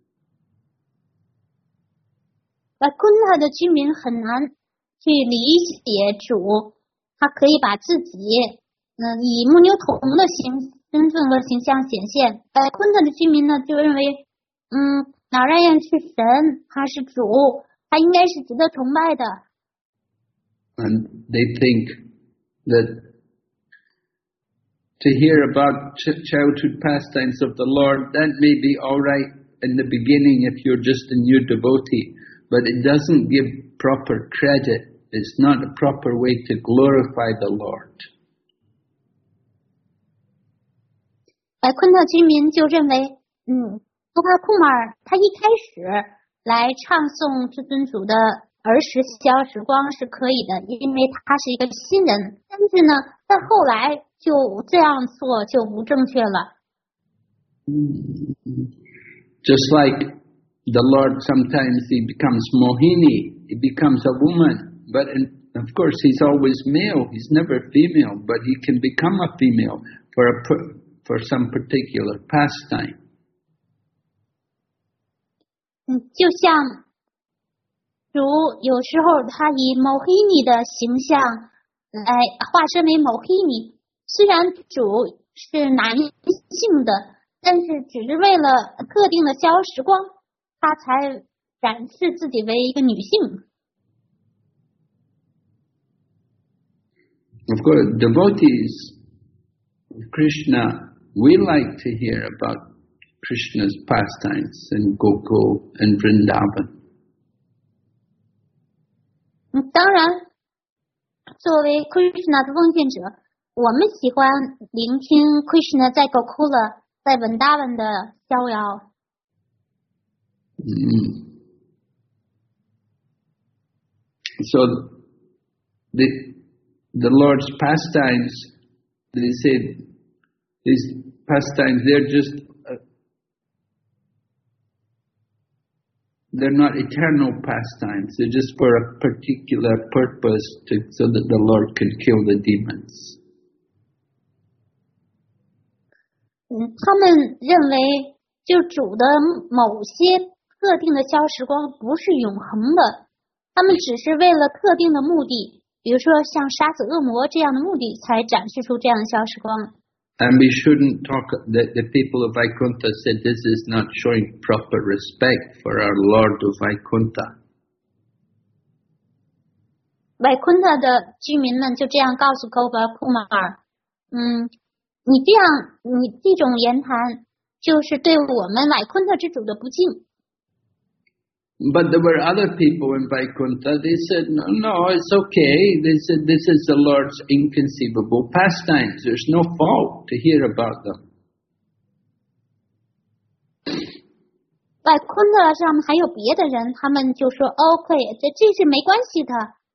vaik昆特的居民很难去理解主，他可以把自己以木牛童的身份和形象显现。vaik昆特的居民呢，就认为哪吒愿是神，他是主，他应该是值得崇拜的。 And they think that to hear about childhood pastimes of the Lord, that may be all right in the beginning if you're just a new devotee, but it doesn't give proper credit. It's not a proper way to glorify the Lord. vaik昆特居民就认为，多帕库马尔他一开始来唱诵至尊主的儿时逍遥时光是可以的，因为他是一个新人，但是呢，在后来就这样做就不正确了。 Just like the Lord, sometimes He becomes Mohini, He becomes a woman, but of course He's always male, He's never female, but He can become a female for some particular pastime. 就像主有时候他以Mohini的形象来化身为Mohini，虽然主是男性的，但是只是为了特定的逍遥时光，他才展示自己为一个女性。 Of course, devotees of Krishna, we like to hear about Krishna's pastimes in Gokul and Vrindavan. 当然，作为 Krishna 的奉献者，我们喜欢聆听 Krishna 在 Gokula 在 Vrindavan 的逍遥。 So the Lord's pastimes, they say, these pastimes, they're not eternal pastimes. They're just for a particular purpose, so that the Lord can kill the demons. 他们认为，就主的某些特定的消时光不是永恒的，他们只是为了特定的目的，比如说像杀死恶魔这样的目的，才展示出这样的消时光。 And we shouldn't talk, the people of Vaikuntha said this is not showing proper respect for our Lord of Vaikuntha. Vaikuntha 的居民们就这样告诉 Gopakumar， 你这种言谈就是对我们 Vaikuntha 之主的不敬。 But there were other people in Vaikuntha, they said, no, it's okay. They said, this is the Lord's inconceivable pastimes. There's no fault to hear about them. Vaikuntha 上还有别的人，他们就说 OK， 这是没关系的。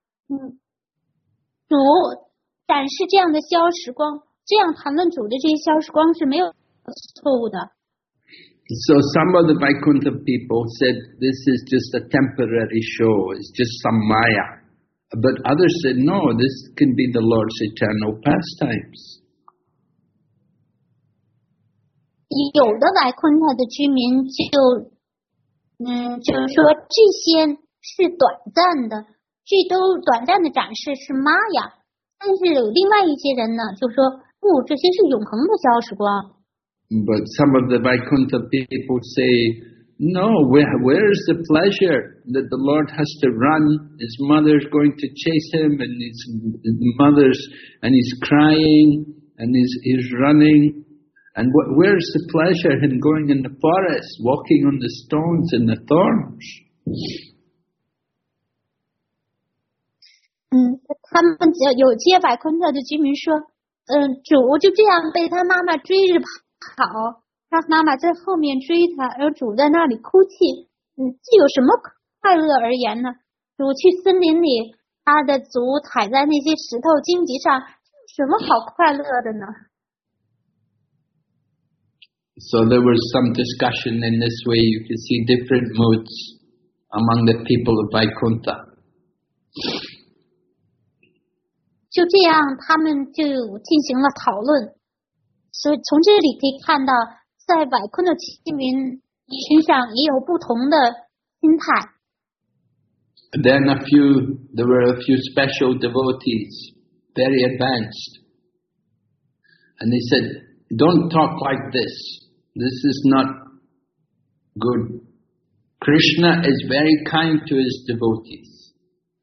主展示这样的消时光，这样谈论主的这些消时光是没有错误的。 So some of the Vaikuntha people said this is just a temporary show, it's just some maya. But others said, no, this can be the Lord's eternal pastimes. 有的Vaikuntha的居民就是说这些是短暂的，这都短暂的展示是玛雅。但是有另外一些人呢，就说不，这些是永恒的消时光。 But some of the Vaikuntha people say, no, where's the pleasure that the Lord has to run? His mother's going to chase him, and he's crying, and he's running. And where's the pleasure in going in the forest, walking on the stones and the thorns? 他们有些Vaikuntha的居民说，主就这样被他妈妈追着跑，他妈妈在后面追他，而主在那里哭泣。这有什么快乐而言呢？主去森林里，他的足踩在那些石头荆棘上，有什么好快乐的呢？ So there was some discussion in this way. You could see different moods among the people of Vaikuntha. 就这样，他们就进行了讨论。所以从这里可以看到，在Vaikuntha居民身上也有不同的心态。 Then there were a few special devotees, very advanced, and they said, "Don't talk like this. This is not good. Krishna is very kind to his devotees."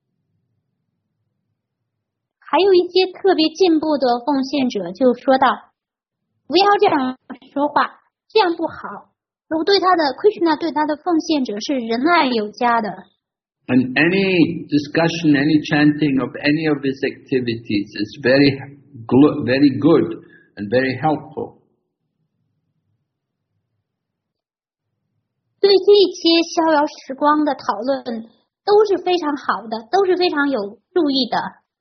还有一些特别进步的奉献者就说道：“不要这样说话，这样不好。主对他的 Krishna 对他的奉献者是仁爱有加的。” And any discussion, any chanting of any of his activities is very good and very helpful. 对这些逍遥时光的讨论都是非常好的，都是非常有助益的。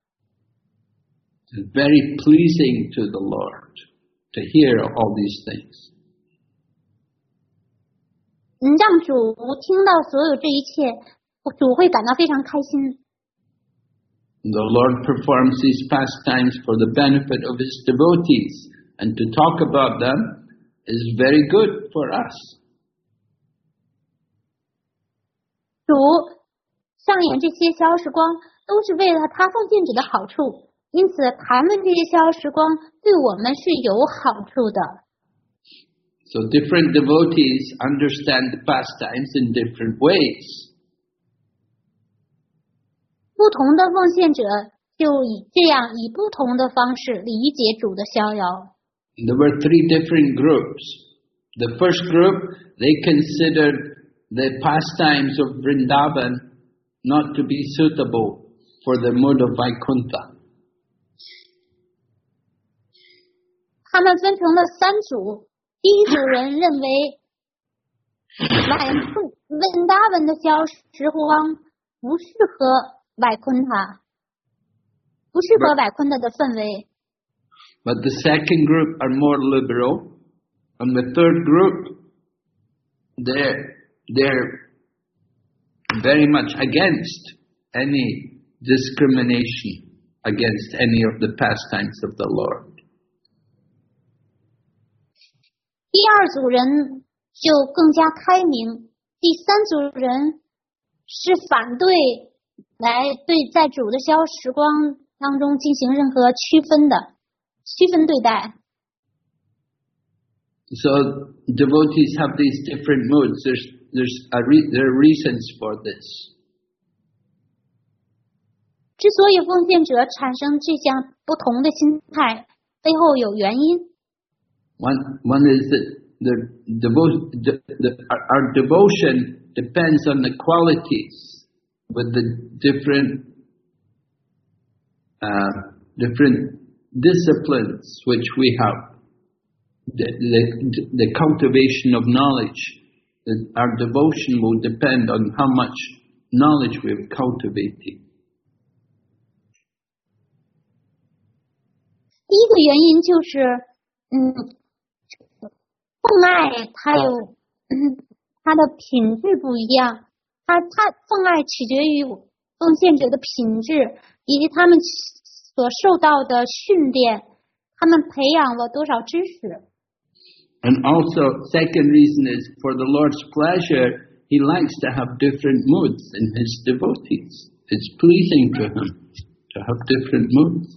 It's very pleasing to the Lord to hear all these things. 让主听到所有这一切，主会感到非常开心。 The Lord performs these pastimes for the benefit of his devotees, and to talk about them is very good for us. 主上演这些逍遥时光，都是为了他奉献者的好处，因此谈论这些逍遥时光对我们是有好处的。 So different devotees understand the pastimes in different ways. 不同的奉献者就以不同的方式理解主的逍遥。 There were 3 different groups. The first group, they considered the pastimes of Vrindavan not to be suitable for the mode of Vaikuntha. 他们分成了3组，第一组人认为温达文的消时光不适合外昆塔，不适合外昆塔的氛围。 But the second group are more liberal, and the third group, they're very much against any discrimination against any of the pastimes of the Lord. 第2组人就更加开明，第3组人是反对来对在主的消时光当中进行任何区分对待。 So devotees have these different moods. There are reasons for this. 之所以奉献者产生这项不同的心态，背后有原因。 One is that our devotion depends on the qualities with the different disciplines which we have. The cultivation of knowledge. Our devotion will depend on how much knowledge we've cultivated. 第一个原因就是，奉爱它有它的品质不一样，它奉爱取决于奉献者的品质以及他们所受到的训练，他们培养了多少知识。 And also, second reason is for the Lord's pleasure, He likes to have different moods in His devotees. It's pleasing to Him to have different moods.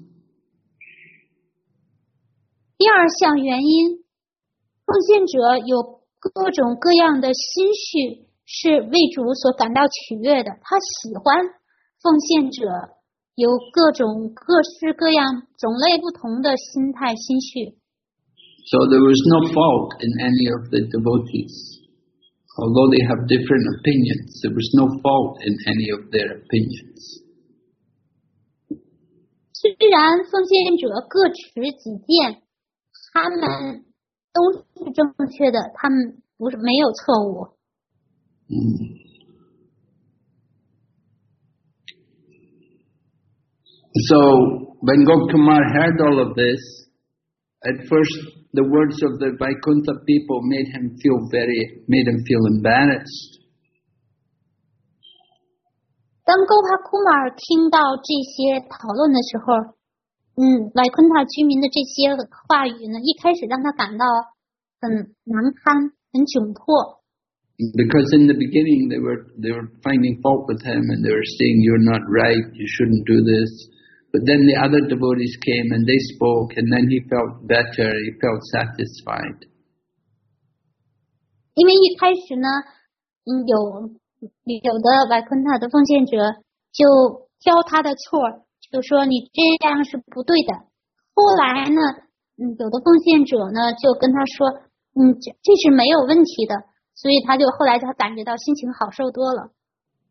第二项原因，奉献者有各种各样的心绪是为主所感到取悦的，他喜欢奉献者有各式各样种类不同的心态心绪。 So there was no fault in any of the devotees. Although they have different opinions, there was no fault in any of their opinions. 虽然奉献者各持己见，他们都是正确的，他们没有错误。 So when Gopkumar heard all of this, at first the words of the Vaikuntha people made him feel embarrassed. 当Gopakumar听到这些讨论的时候，Vaikuntha居民的这些话语呢，一开始让他感到很难堪、很窘迫。 Because in the beginning they were finding fault with him and they were saying, "You're not right. You shouldn't do this." But then the other devotees came and they spoke, and then he felt better. He felt satisfied. 因为一开始呢，有的Vaikuntha的奉献者就挑他的错，就说你这样是不对的。后来呢，有的奉献者呢就跟他说，这是没有问题的，所以后来他感觉到心情好受多了。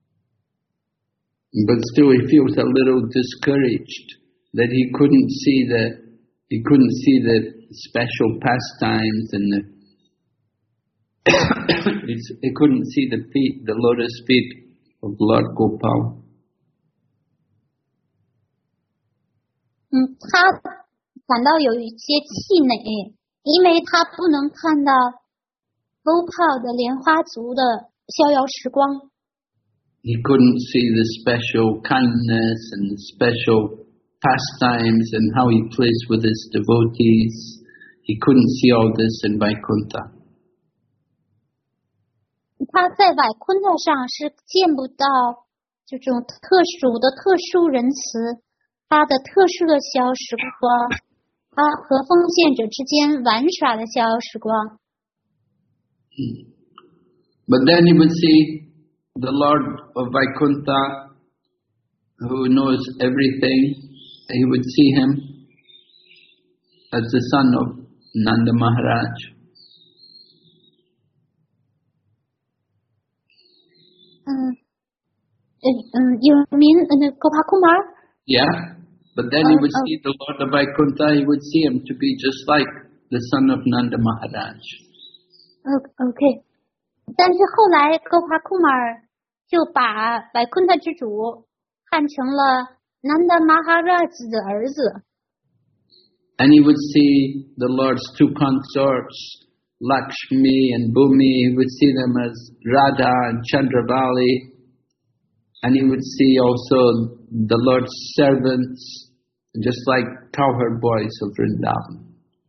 But still he feels a little discouraged that he couldn't see the special pastimes and he couldn't see the lotus feet of Lord Gopal. 他感到有一些气馁，因为他不能看到Gopal的莲花足的逍遥时光。 He couldn't see the special kindness and the special pastimes and how he plays with his devotees. He couldn't see all this in Vaikuntha. 他在Vaikuntha上是见不到这种特殊仁慈，他的特殊的逍遥时光，他和奉献者之间玩耍的逍遥时光。 But then he would see the Lord of Vaikuntha, who knows everything, he would see him as the son of Nanda Maharaj. You mean Gopakumar? Yeah, but then he would see the Lord of Vaikuntha, he would see him to be just like the son of Nanda Maharaj. Okay. 但是后来 Gopakumar 就把Vaikuntha 之主看成了 Nanda Maharaj 的儿子。 And he would see the Lord's two consorts, Lakshmi and Bhumi, he would see them as Radha and Chandravali. And he would see also the Lord's servants, just like cowherd boys of Vrindavan.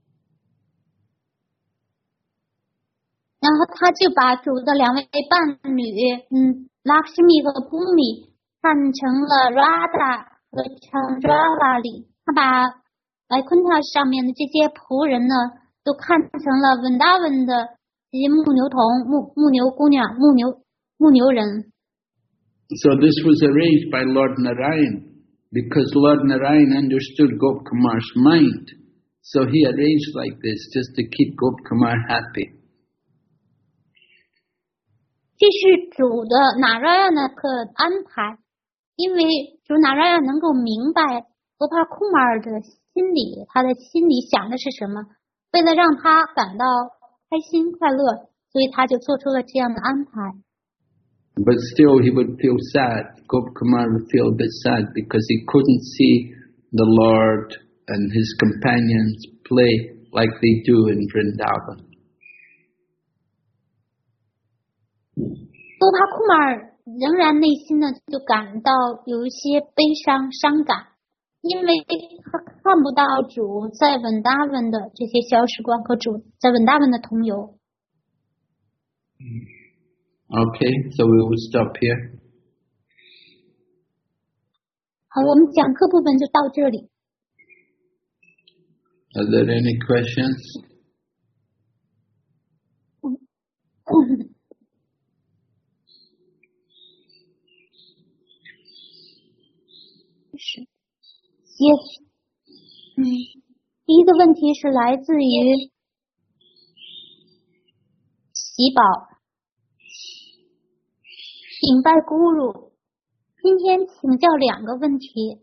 然后他就把主的两位伴侣，Lakshmi 和 Bhumi 看成了 Radha 和 Chandravali。他把Vaikuntha 上面的这些仆人呢，都看成了 Vrindavan 的这些牧牛童、牧牛姑娘、牧牛人。 So this was arranged by Lord Narayan, because Lord Narayan understood Gopkumar's mind. So he arranged like this just to keep Gopkumar happy. 这是主的Narayana的安排，因为主Narayana能够明白Gopakumar的心理，他的心里想的是什么，为了让他感到开心快乐，所以他就做出了这样的安排。 But still he would feel sad. Gopkumar would feel a bit sad because he couldn't see the Lord and his companions play like they do in Vrindavan. Gopakumar 仍然内心呢就感到有一些悲伤伤感，因为他看不到主在Vrindavan的这些小时光和主在Vrindavan的同游。 Okay, so we will stop here. 好，我们讲课部分就到这里。 Are there any questions? Yes. 第一个问题是来自于喜宝。请拜咕噜，今天请教两个问题。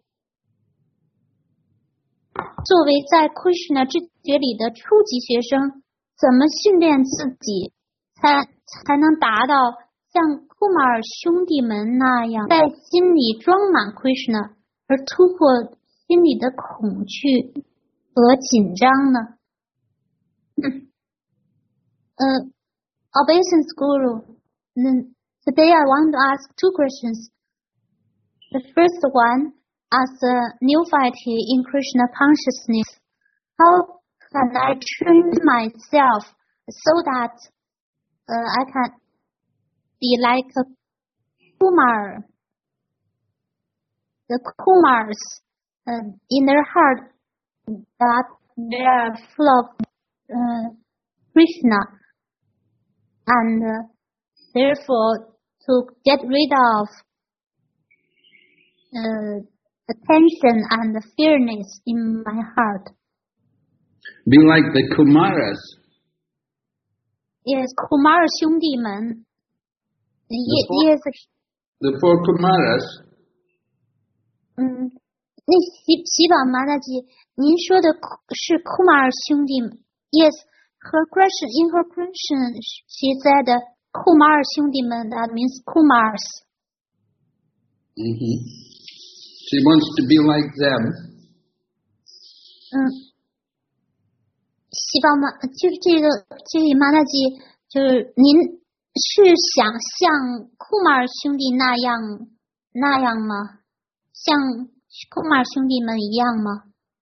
作为在 Krishna 知觉里的初级学生，怎么训练自己才能达到像库马尔兄弟们那样在心里装满 Krishna， 而突破心里的恐惧和紧张呢？Obeisance Guru, today I want to ask two questions. The first one, as a neophyte in Krishna consciousness, how can I train myself so that I can be like a Kumar? The Kumars in their heart that they are full of Krishna, and therefore to get rid of attention and fearness in my heart. Be like the Kumaras. Yes, Kumar 兄弟们。Yes. The four Kumaras. 那喜宝麻大姐，您说的是 Kumar 兄弟们 ？Yes, her question in her question she said Kumar 兄弟们 that means Kumars. She wants to be like them. 喜宝麻就是这个麻大姐，就是您是想像 Kumar 兄弟那样吗？像 Kumar 兄弟们一样吗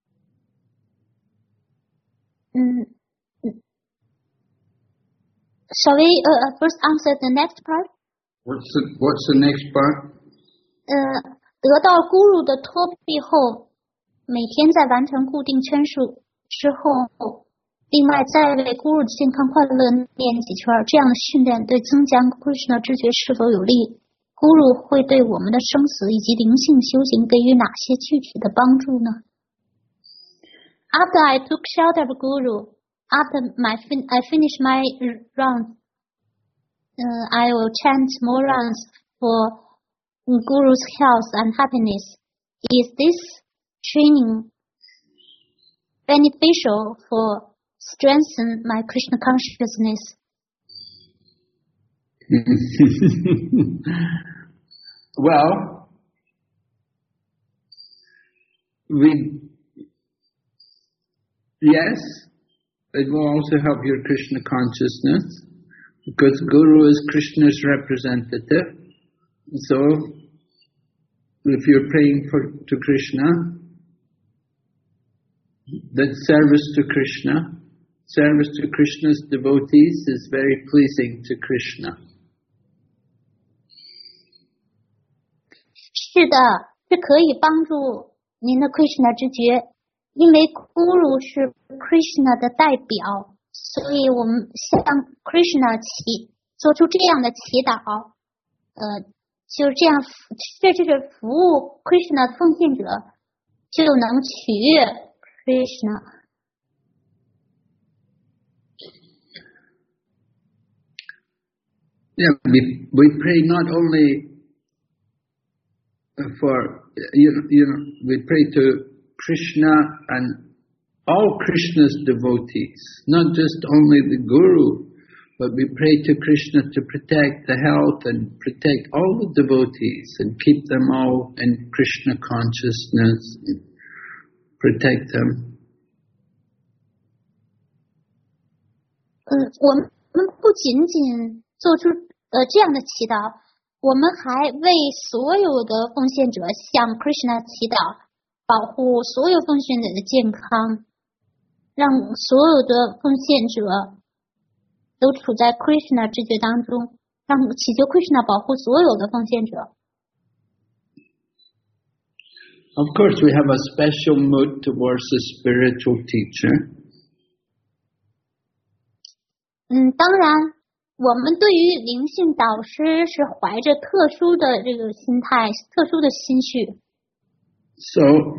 ？Shall we first answer the next part? What's the next part? 得到咕噜的托庇后，每天在完成固定圈数之后，另外再为咕噜健康快乐念几圈，这样的训练对增加 Krishna 知觉是否有利？ Guru 会对我们的生死以及灵性修行给予哪些具体的帮助呢？ After I took shelter of Guru, after I finished my rounds, I will chant more rounds for Guru's health and happiness. Is this training beneficial for strengthen my Krishna consciousness? Well, yes, it will also help your Krishna consciousness, because Guru is Krishna's representative. So, if you're praying to Krishna, that service to Krishna's devotees is very pleasing to Krishna. 是的，这可以帮助您的 Krishna 知觉，因为 Guru 是 Krishna 的代表，所以我们向 Krishna 做出这样的祈祷，就这样，这就是服务 Krishna 的奉献者，就能取悦 Krishna。 Yeah, we pray not only for we pray to Krishna and all Krishna's devotees, not just only the Guru, but we pray to Krishna to protect the health and protect all the devotees and keep them all in Krishna consciousness, protect them. 我们不仅仅做出这样的祈祷，我们还为所有的奉献者向 Krishna 祈祷，保护所有奉献者的健康，让所有的奉献者都处在 Krishna 知觉当中，让祈求 Krishna 保护所有的奉献者。 Of course, we have a special mood towards the spiritual teacher. 当然，我们对于灵性导师是怀着特殊的这个心态，特殊的心绪。 So,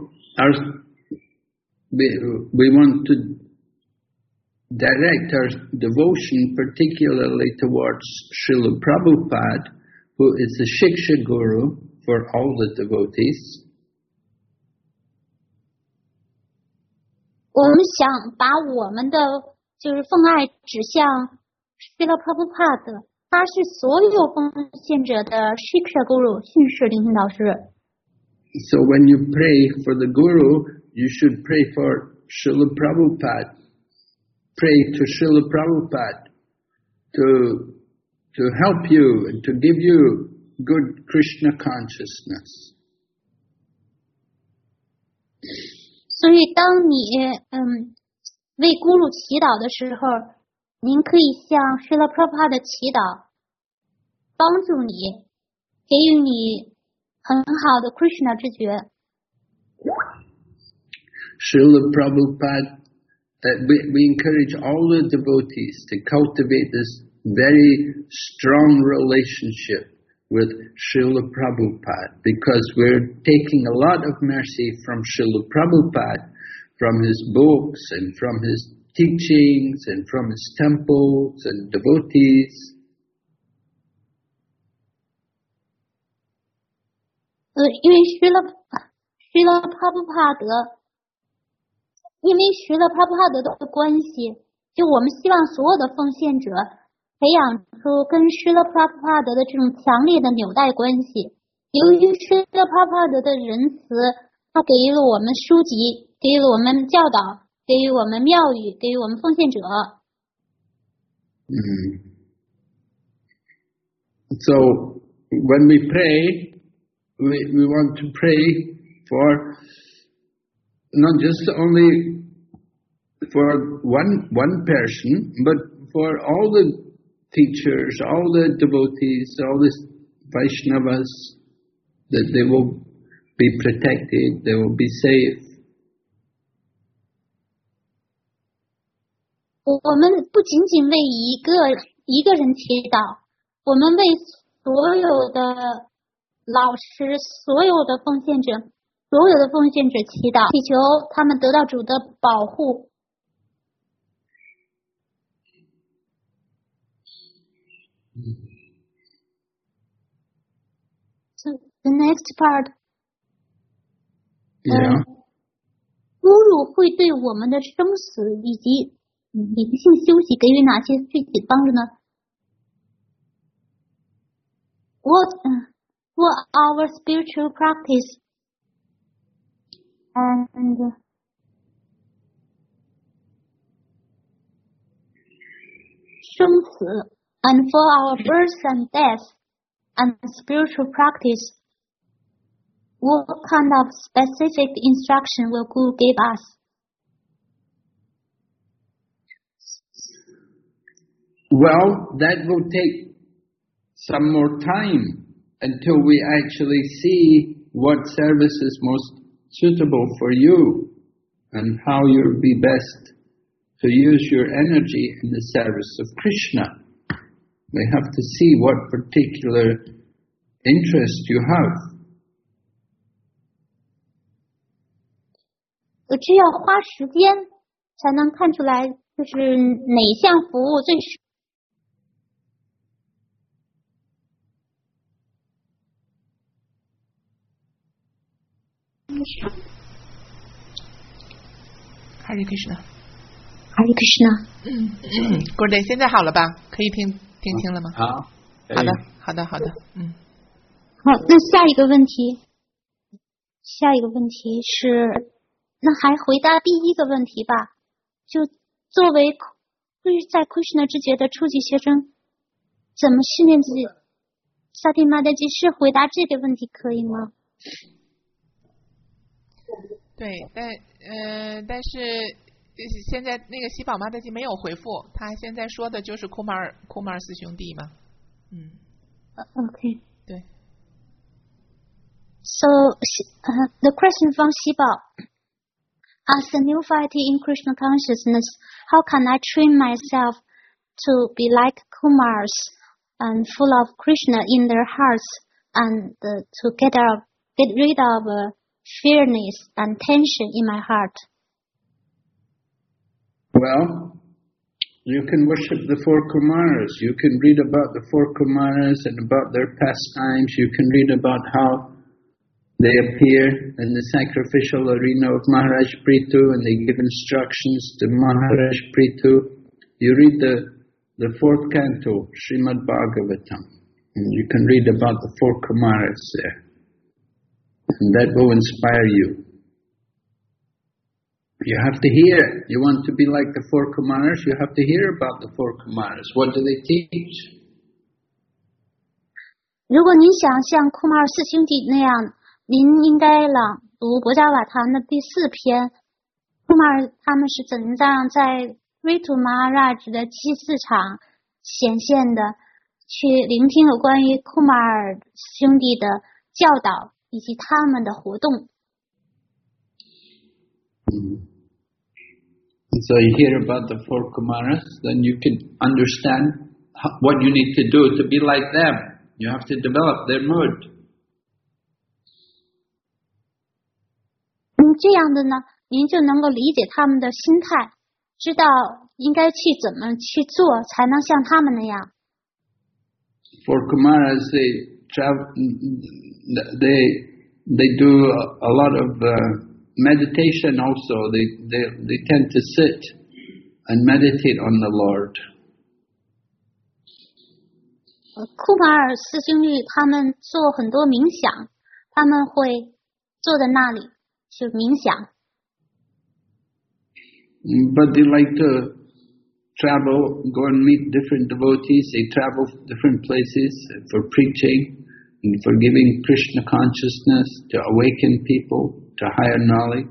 we want to direct our devotion particularly towards Srila Prabhupada, who is the Shiksha Guru for all the devotees. 我们想把我们的就是奉爱指向 Srila Prabhupada， 他是所有奉献者的 Shiksha Guru 训示灵性导师。 So when you pray for the Guru, you should pray for Srila Prabhupada. Pray to Srila Prabhupada to help you and to give you good Krishna consciousness. 所以当你为 Guru 祈祷的时候，您可以向 Srila Prabhupada 祈祷，帮助你，给予你很好的 Krishna 知觉。 Srila Prabhupada, we encourage all the devotees to cultivate this very strong relationship with Srila Prabhupada, because we're taking a lot of mercy from Srila Prabhupada, from his books and from his teachings and from his temples and devotees. 因为Srila Prabhupada， 因为Srila Prabhupada的关系，就我们希望所有的奉献者培养出跟Srila Prabhupada的这种强烈的纽带关系。由于Srila Prabhupada的仁慈，他给予了我们书籍，给予了我们教导，给予我们庙宇，给予我们奉献者。 So when we pray, we want to pray for not just only for one person, but for all the teachers, all the devotees, all the Vaishnavas, that they will be protected, they will be safe. 我们不仅仅为一个人祈祷，我们为所有的老师、所有的奉献者祈祷，祈求他们得到主的保护。So the next part, 侮辱会对我们的生死以及灵性休息给予哪些具体的帮助呢？ What our spiritual practice and生死 and for our birth and death and spiritual practice, what kind of specific instruction will Guru give us? Well, that will take some more time until we actually see what service is most suitable for you and how you'll be best to use your energy in the service of Krishna. We have to see what particular interest you have. 只要花时间才能看出来，就是哪项服务最适。 Hare Krishna。 Hare Krishna。 Good， 现在好了吧？可以听清了吗？ 好。 好的。好， 那下一个问题是，那还回答第一个问题吧。就作为在 Krishna 之觉的初级学生，怎么训练自己？萨提玛德基是回答这个问题可以吗？ 对，但是现在那个西宝玛德基没有回复，他现在说的就是库马尔四兄弟嘛。 Okay. 对。 So the question from Xibao: As a neophyte in Krishna consciousness, how can I train myself to be like Kumars and full of Krishna in their hearts, and to get rid of fearness and tension in my heart? Well, you can worship the four Kumaras. You can read about the four Kumaras and about their pastimes. You can read about how they appear in the sacrificial arena of Maharaj Prithu and they give instructions to Maharaj Prithu. You read the fourth canto, Srimad Bhagavatam, and you can read about the four Kumaras there. And that will inspire you. You have to hear. You want to be like the four Kumaras, you have to hear about the four Kumaras. What do they teach? 如果您想像库马尔四兄弟那样，您应该朗读博伽瓦坛的第4篇。库马尔他们是怎样在Ritu Maharaj的祭祀场显现的，去聆听有关于库马尔兄弟的教导以及他们的活动。 So you hear about the four Kumaras, then you can understand what you need to do to be like them. You have to develop their mood. 这样的呢，您就能够理解他们的心态，知道应该去怎么去做，才能像他们那样。 For Kumaras, they do a lot of meditation also. They tend to sit and meditate on the Lord. 库马尔四兄弟他们做很多冥想，他们会坐在那里去冥想。 But they like to travel, go and meet different devotees. They travel to different places for preaching and for giving Krishna consciousness to awaken people to higher knowledge.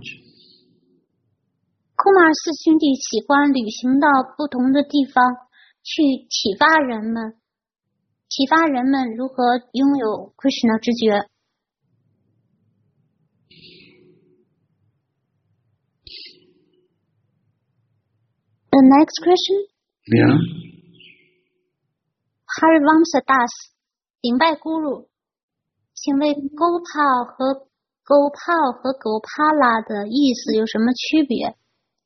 库马尔四兄弟喜欢旅行到不同的地方，去启发人们如何拥有 Krishna 知觉。The next question? Yeah. Harivamsa Das 顶拜咕噜，请问狗泡和狗帕拉的意思有什么区别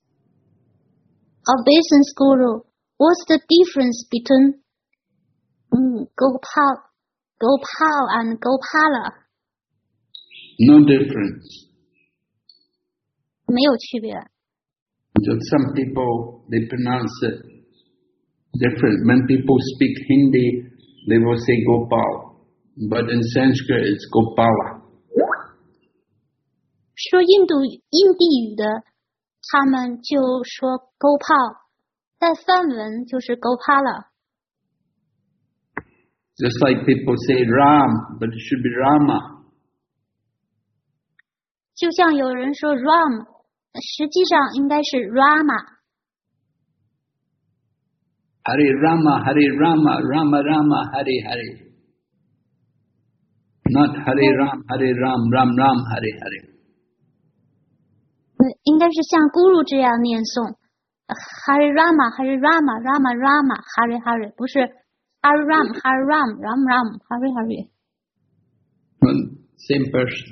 ？Obeisance Guru, what's the difference between狗泡 and 狗帕拉 No difference. 没有区别。 So some people, they pronounce it different. When people speak Hindi, they will say Gopal. But in Sanskrit, it's Gopala. 说印地语的，他们就说狗泡，在梵文就是狗帕拉。 Just like people say Ram, but it should be Rama. 就像有人说 Ram， 实际上应该是 Rama。 Hare Rama, Hare Rama, Rama Rama, Hare Hare. Not Hare Ram, Hare Ram, Ram Ram, Hare Hare. 应该是像咕噜这样念诵 Hare Rama, Hare Rama, Rama Rama, Hare Hare， 不是 Hare Ram, Hare Ram, Ram Ram, Hare Hare。 Well, same person.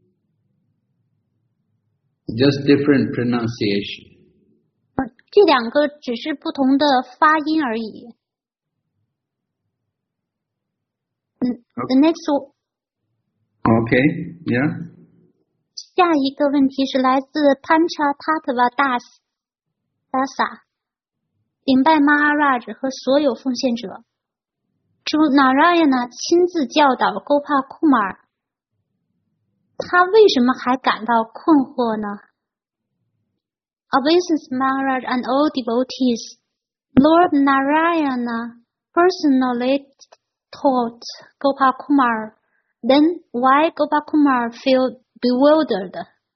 Just different pronunciation. 这两个只是不同的发音而已。The next one. Okay, yeah. 下一个问题是来自潘查塔特瓦达萨，顶拜 Maharaj 和所有奉献者。主 Narayana 亲自教导 Gopa Kumar， 他为什么还感到困惑呢？ Obeisance Maharaj and all devotees, Lord Narayana personally taught Gopa Kumar. Then why Gopa Kumar feel bewildered?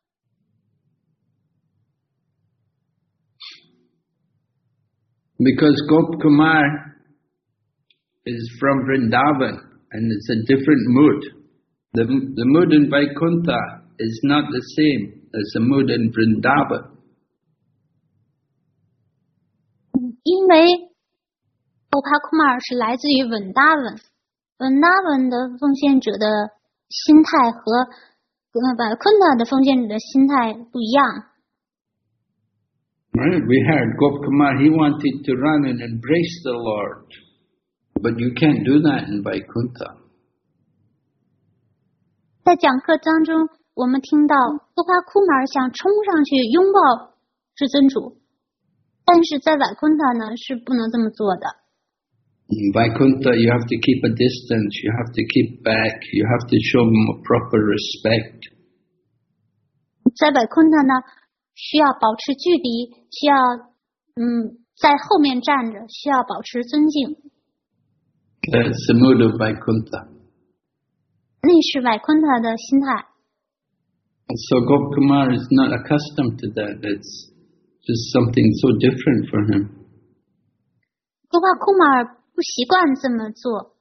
Because Gopkumar is from Vrindavan and it's a different mood. The mood in Vaikuntha is not the same as the mood in Vrindavan. 因为 Gopa Kumar 是来自于稳达文，稳达文的奉献者的心态和Vaikuntha 的奉献者的心态不一样。 Right? We heard Gopkumar, he wanted to run and embrace the Lord, but you can't do that in Vaikuntha. 在讲课当中，我们听到 Gopa Kumar 想冲上去拥抱至尊主，但是在Vaikuntha呢是不能这么做的。 In Vaikuntha, you have to keep a distance, you have to keep back, you have to show them a proper respect. 在Vaikuntha呢，需要保持距离，需要在后面站着，需要保持尊敬。 That's the mood of Vaikuntha. 那是Vaikuntha的心态。 So Gopkumar is not accustomed to that. It's just something so different for him. Gopa Kumar 不习惯这么做，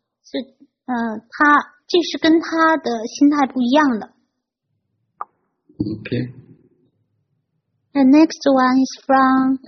这是跟他的心态不一样的。 Okay. The next one is from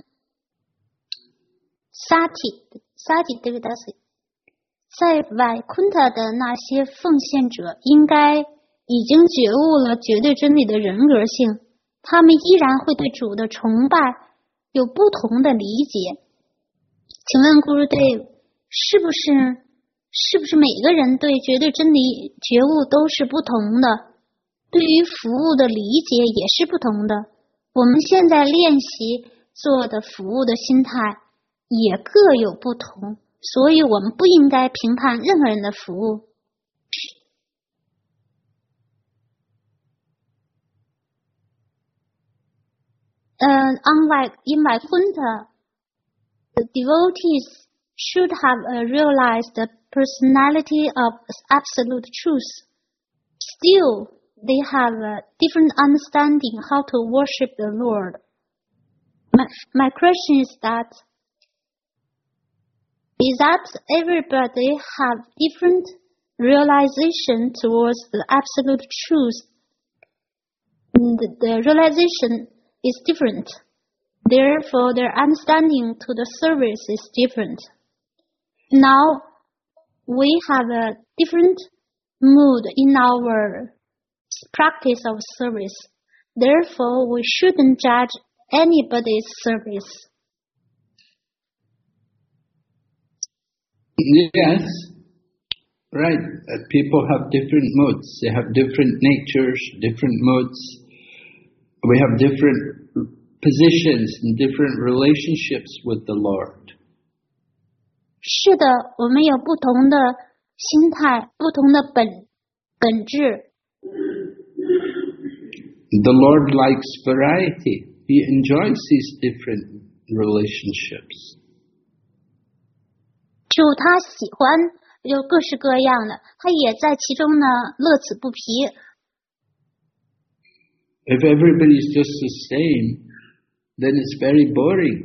Sati 这个单词，在Vaikuntha的那些奉献者应该已经觉悟了绝对真理的人格性，他们依然会对主的崇拜有不同的理解。请问 Gurudev， 是不是每个人对绝对真理觉悟都是不同的？对于服务的理解也是不同的。我们现在练习做的服务的心态也各有不同，所以我们不应该评判任何人的服务。Unlike in Vaikuntha, the devotees should have realized the personality of absolute truth. Still, they have a different understanding how to worship the Lord. My question is that everybody have different realization towards the absolute truth? The realization is different. Therefore, their understanding to the service is different. Now, we have a different mood in our practice of service. Therefore, we shouldn't judge anybody's service. Yes, right. People have different moods. They have different natures, different moods. We have different positions and different relationships with the Lord. 是的，我们有不同的心态，不同的本质。 The Lord likes variety. He enjoys these different relationships. 主他喜欢有各式各样的，他也在其中呢乐此不疲。 If everybody's just the same, then it's very boring.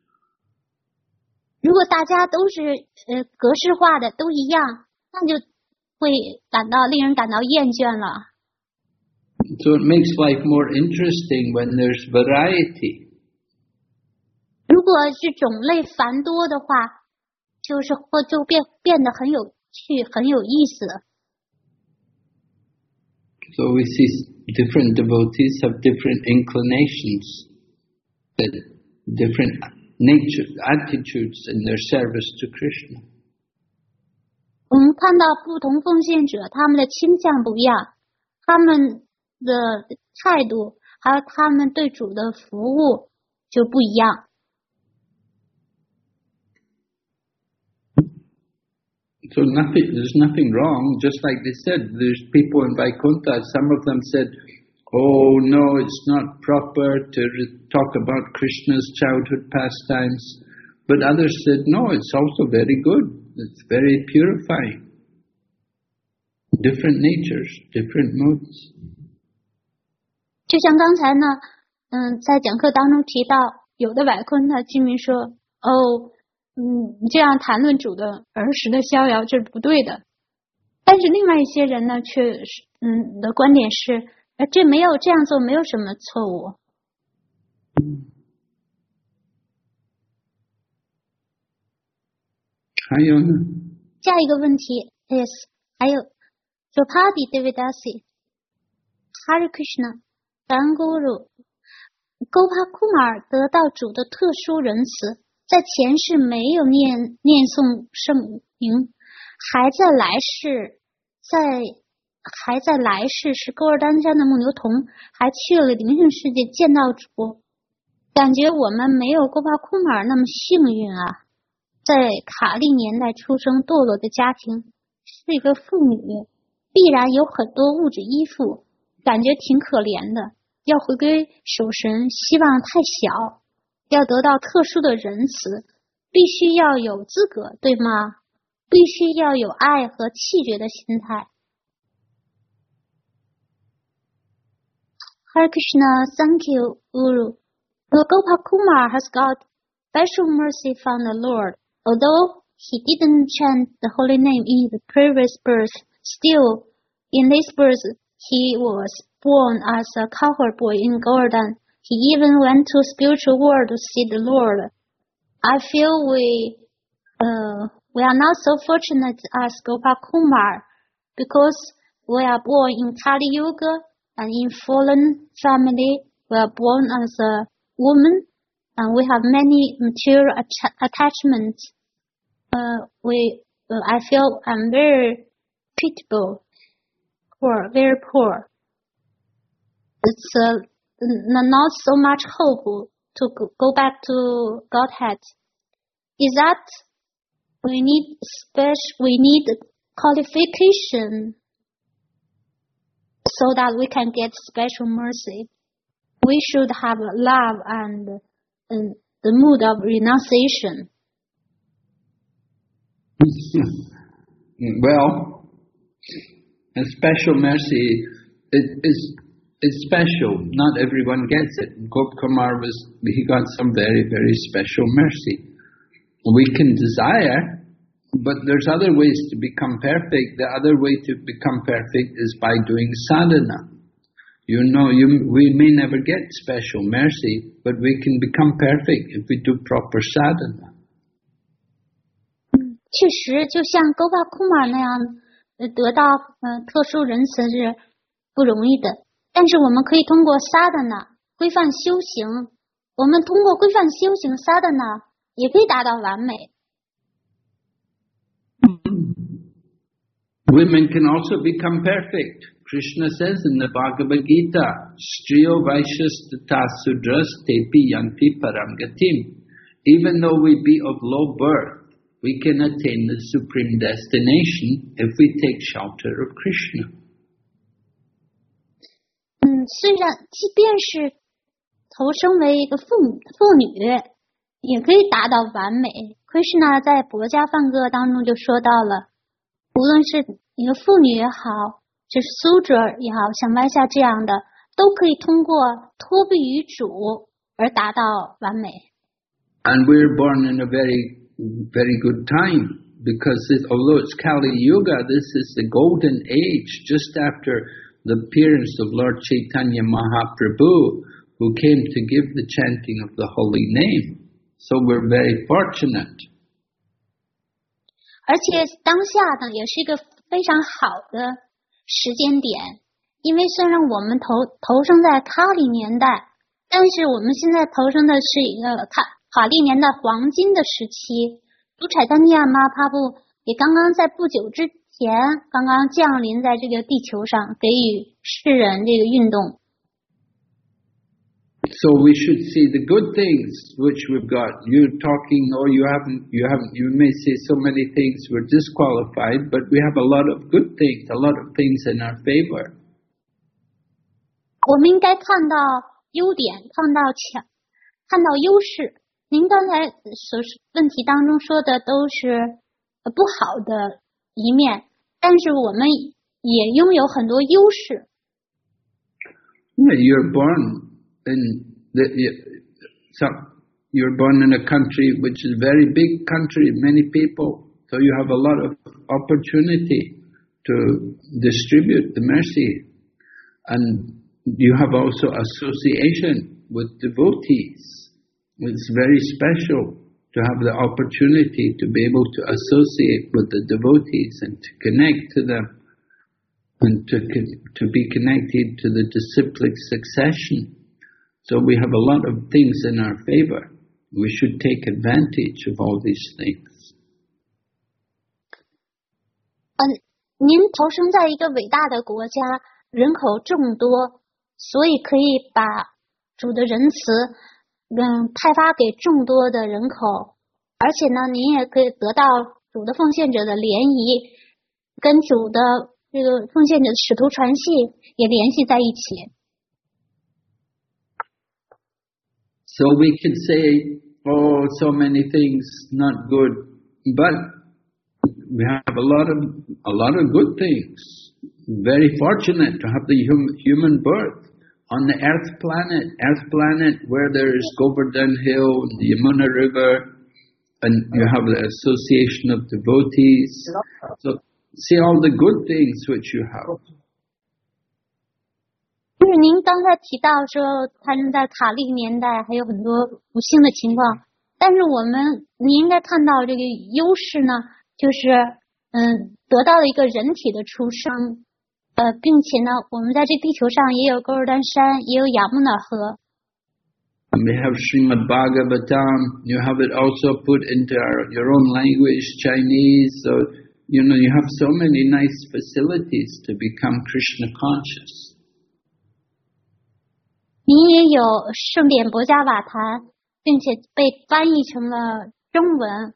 如果大家都是格式化的，都一样，那就会令人感到厌倦了。 So it makes life more interesting when there's variety. 如果是种类繁多的话，就变得很有趣，很有意思。 So we see different devotees have different inclinations, that different nature, attitudes in their service to Krishna. 我们看到不同奉献者，他们的倾向不一样，他们的态度，还有他们对主的服务就不一样。 So there's nothing wrong. Just like they said, there's people in Vaikuntha. Some of them said, "Oh no, it's not proper to talk about Krishna's childhood pastimes." But others said, "No, it's also very good. It's very purifying." Different natures, different moods. 就像刚才呢，在讲课当中提到，有的瓦昆特居民说：“哦。”你这样谈论主的儿时的逍遥，这是不对的。但是另外一些人呢，却的观点是，这样做没有什么错误。 还有呢？ 下一个问题 is 还有 Draupadi Devidasi Hare Krishna 感恩 Guru Gopa Kumar 得到主的特殊仁慈。在前世没有念诵圣名，还在来世是勾尔丹山的木牛童，还去了灵性世界见到主。感觉我们没有গো파库马尔那么幸运啊！在卡利年代出生堕落的家庭，是一个妇女，必然有很多物质依附，感觉挺可怜的。要回归守神，希望太小。要得到特殊的仁慈，必须要有资格，对吗？必须要有爱和气绝的心态。Hare Krishna, thank you, Guru. The Gopa Kumar has got special mercy from the Lord. Although he didn't chant the holy name in the previous birth, still, in this birth, he was born as a cowherd boy in Govardhan. He even went to spiritual world to see the Lord. I feel we are not so fortunate as Gopa Kumar because we are born in Kali Yuga and in fallen family. We are born as a woman and we have many material attachments. I feel I'm very pitiable, poor, very poor. It's not so much hope to go back to Godhead. Is that we need qualification so that we can get special mercy. We should have love and the mood of renunciation. Well, a special mercy is special. Not everyone gets it. Gopkumar he got some very, very special mercy. We can desire, but there's other ways to become perfect. The other way to become perfect is by doing sadhana. We may never get special mercy, but we can become perfect if we do proper sadhana. 确实，就像Gopa Kumar那样， 得到特殊仁慈是不容易的，但是我们可以通过sadhana规范修行，我们通过规范修行sadhana也可以达到完美。 Women can also become perfect. Krishna says in the Bhagavad Gita, Striyo Vaishyas Tata Sudras Tepi Yanti Param Gatim. Even though we be of low birth, we can attain the supreme destination if we take shelter of Krishna. 虽然即便是投生为一个妇女，也可以达到完美。Krishna 在《薄伽梵歌》当中就说到了，无论是一个妇女也好，就是 Sudra 也好，像外下这样的，都可以通过托庇于主而达到完美。 And we're born in a very, very good time, because although it's Kali Yuga, this is the golden age, just after the appearance of Lord Chaitanya Mahaprabhu, who came to give the chanting of the holy name. So we're very fortunate. 而且当下呢，也是一个非常好的时间点，因为虽然我们投生在卡里年代，但是我们现在投生的是一个卡利年代黄金的时期。主彩丹尼亚玛帕布也刚刚在不久之前刚刚降临在这个地球上，给予世人这个运动。 So we should see the good things which we've got. You're talking, you may say so many things we're disqualified, but we have a lot of good things, a lot of things in our favor. 我们应该看到优点，看到优势。您刚才问题当中说的都是不好的一面，但是我们也拥有很多优势。 You're born in a country which is a very big country, many people, so you have a lot of opportunity to distribute the mercy, and you have also association with devotees. It's very special to have the opportunity to be able to associate with the devotees and to connect to them, and to be connected to the disciplic succession. So we have a lot of things in our favor. We should take advantage of all these things. 您投生在一个伟大的国家，人口众多，所以可以把主的仁慈派发给众多的人口，而且呢，您也可以得到主的奉献者的联谊，跟主的这个奉献者的使徒传系也联系在一起。 So we could say, oh, so many things not good, but we have a lot of good things. Very fortunate to have the human birth on the earth planet where there is Govardhan Hill, the Yamuna River, and you have the association of devotees. So see all the good things which you have. 就是您刚才提到说，他们在卡利年代还有很多不幸的情况，但是你应该看到这个优势呢，就是得到了一个人体的出生，并且呢，我们在这地球上也有勾尔丹山，也有雅穆纳河。 And we have Srimad Bhagavatam. You have it also put into your own language, Chinese. So you have so many nice facilities to become Krishna conscious. 您也有圣典博伽瓦坛，并且被翻译成了中文，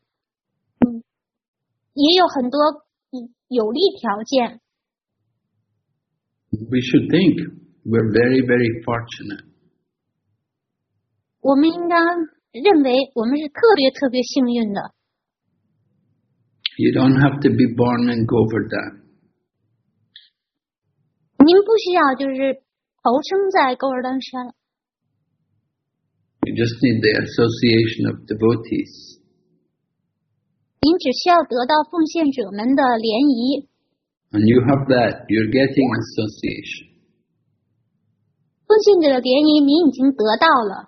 也有很多有利条件。 We should think we're very, very fortunate. 我们应该认为我们是特别特别幸运的。 You don't have to be born in Govardhan. 您不需要就是投生在勾尔丹山。 You just need the association of devotees. 您只需要得到奉献者们的联谊。 And you have that, you're getting association. 奉献者的联谊您已经得到了。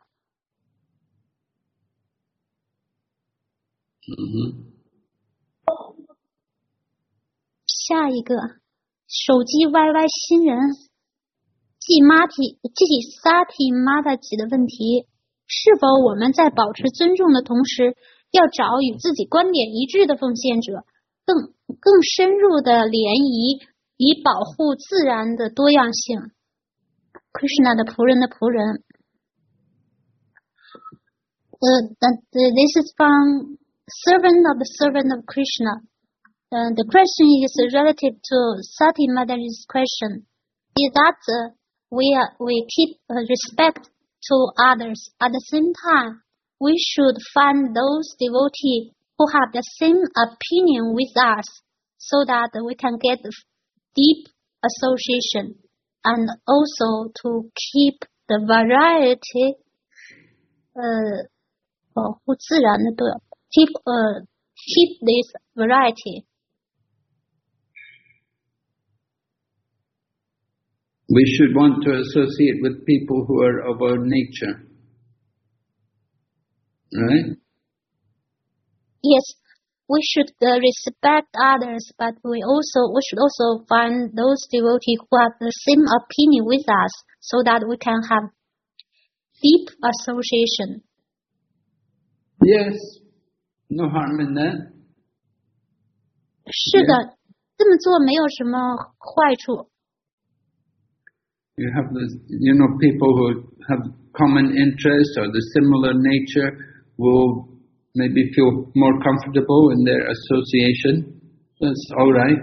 下一个手机 YY 新人继萨提玛达吉的问题，是否我们在保持尊重的同时，要找与自己观点一致的奉献者，更深入的联谊，以保护自然的多样性。Krishna 的仆人的仆人。This is from servant of Krishna. The question is relative to Sati Mataji's question. Is that we keep respect to others. At the same time, we should find those devotees who have the same opinion with us, so that we can get deep association, and also to keep the variety. 保护自然的多样 keep this variety. We should want to associate with people who are of our nature. Right? Yes, we should respect others, but we should also find those devotees who have the same opinion with us, so that we can have deep association. Yes, no harm in that. 是的，这么做没有什么坏处。 You have people who have common interests or the similar nature will maybe feel more comfortable in their association. That's all right.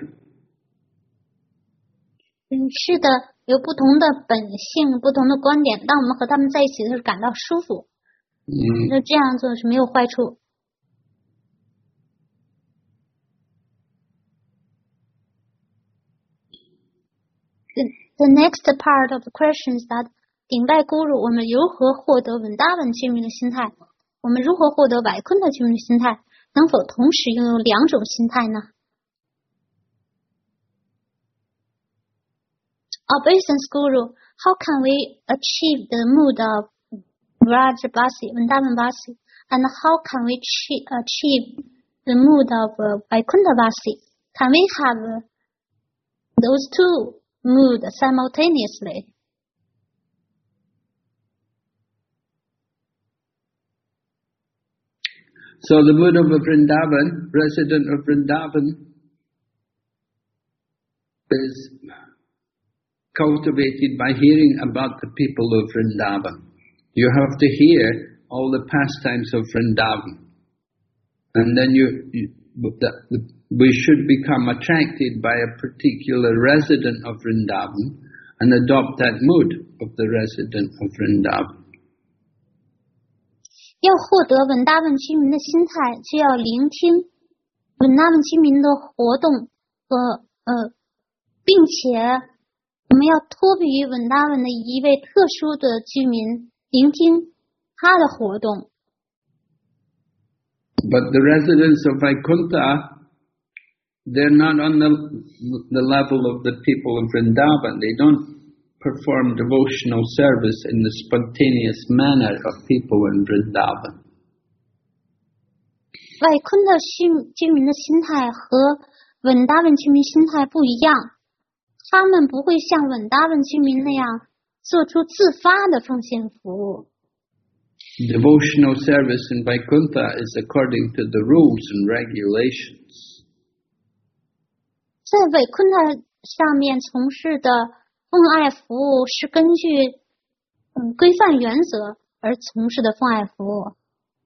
是的，有不同的本性、不同的观点，当我们和他们在一起的时候感到舒服。那这样做是没有坏处。The next part of the question is that 顶拜咕噜，我们如何获得稳达文居民的心态？我们如何获得瓦昆特居民的心态？能否同时拥有两种心态呢？ Obeisance Guru, how can we achieve the mood of Vrajabasi, Vrindavan Vasi, and how can we achieve the mood of Vaikuntha Vasi? Can we have those two moods simultaneously? So the mood of a Vrindavan, resident of Vrindavan, is cultivated by hearing about the people of Vrindavan. You have to hear all the pastimes of Vrindavan. And then we should become attracted by a particular resident of Vrindavan and adopt that mood of the resident of Vrindavan. 要获得稳达文居民的心态，就要聆听稳达文居民的活动和并且我们要托比于稳达文的一位特殊的居民，聆听他的活动。 But the residents of Vaikuntha, they're not on the level of the people of Vrindavan. They don't perform devotional service in the spontaneous manner of people in Vrindavan. 外昆特居民的心态和稳达文居民心态不一样，他们不会像稳达文居民那样做出自发的奉献服务。 Devotional service in Vaikuntha is according to the rules and regulations. 在韦昆特上面从事的奉爱服务是根据规范原则而从事的奉爱服务。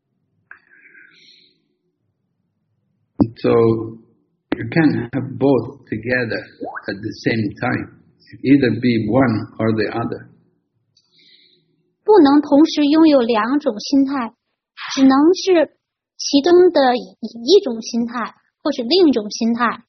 So you can't have both together at the same time. Either be one or the other. 不能同时拥有两种心态，只能是其中的一种心态，或是另一种心态。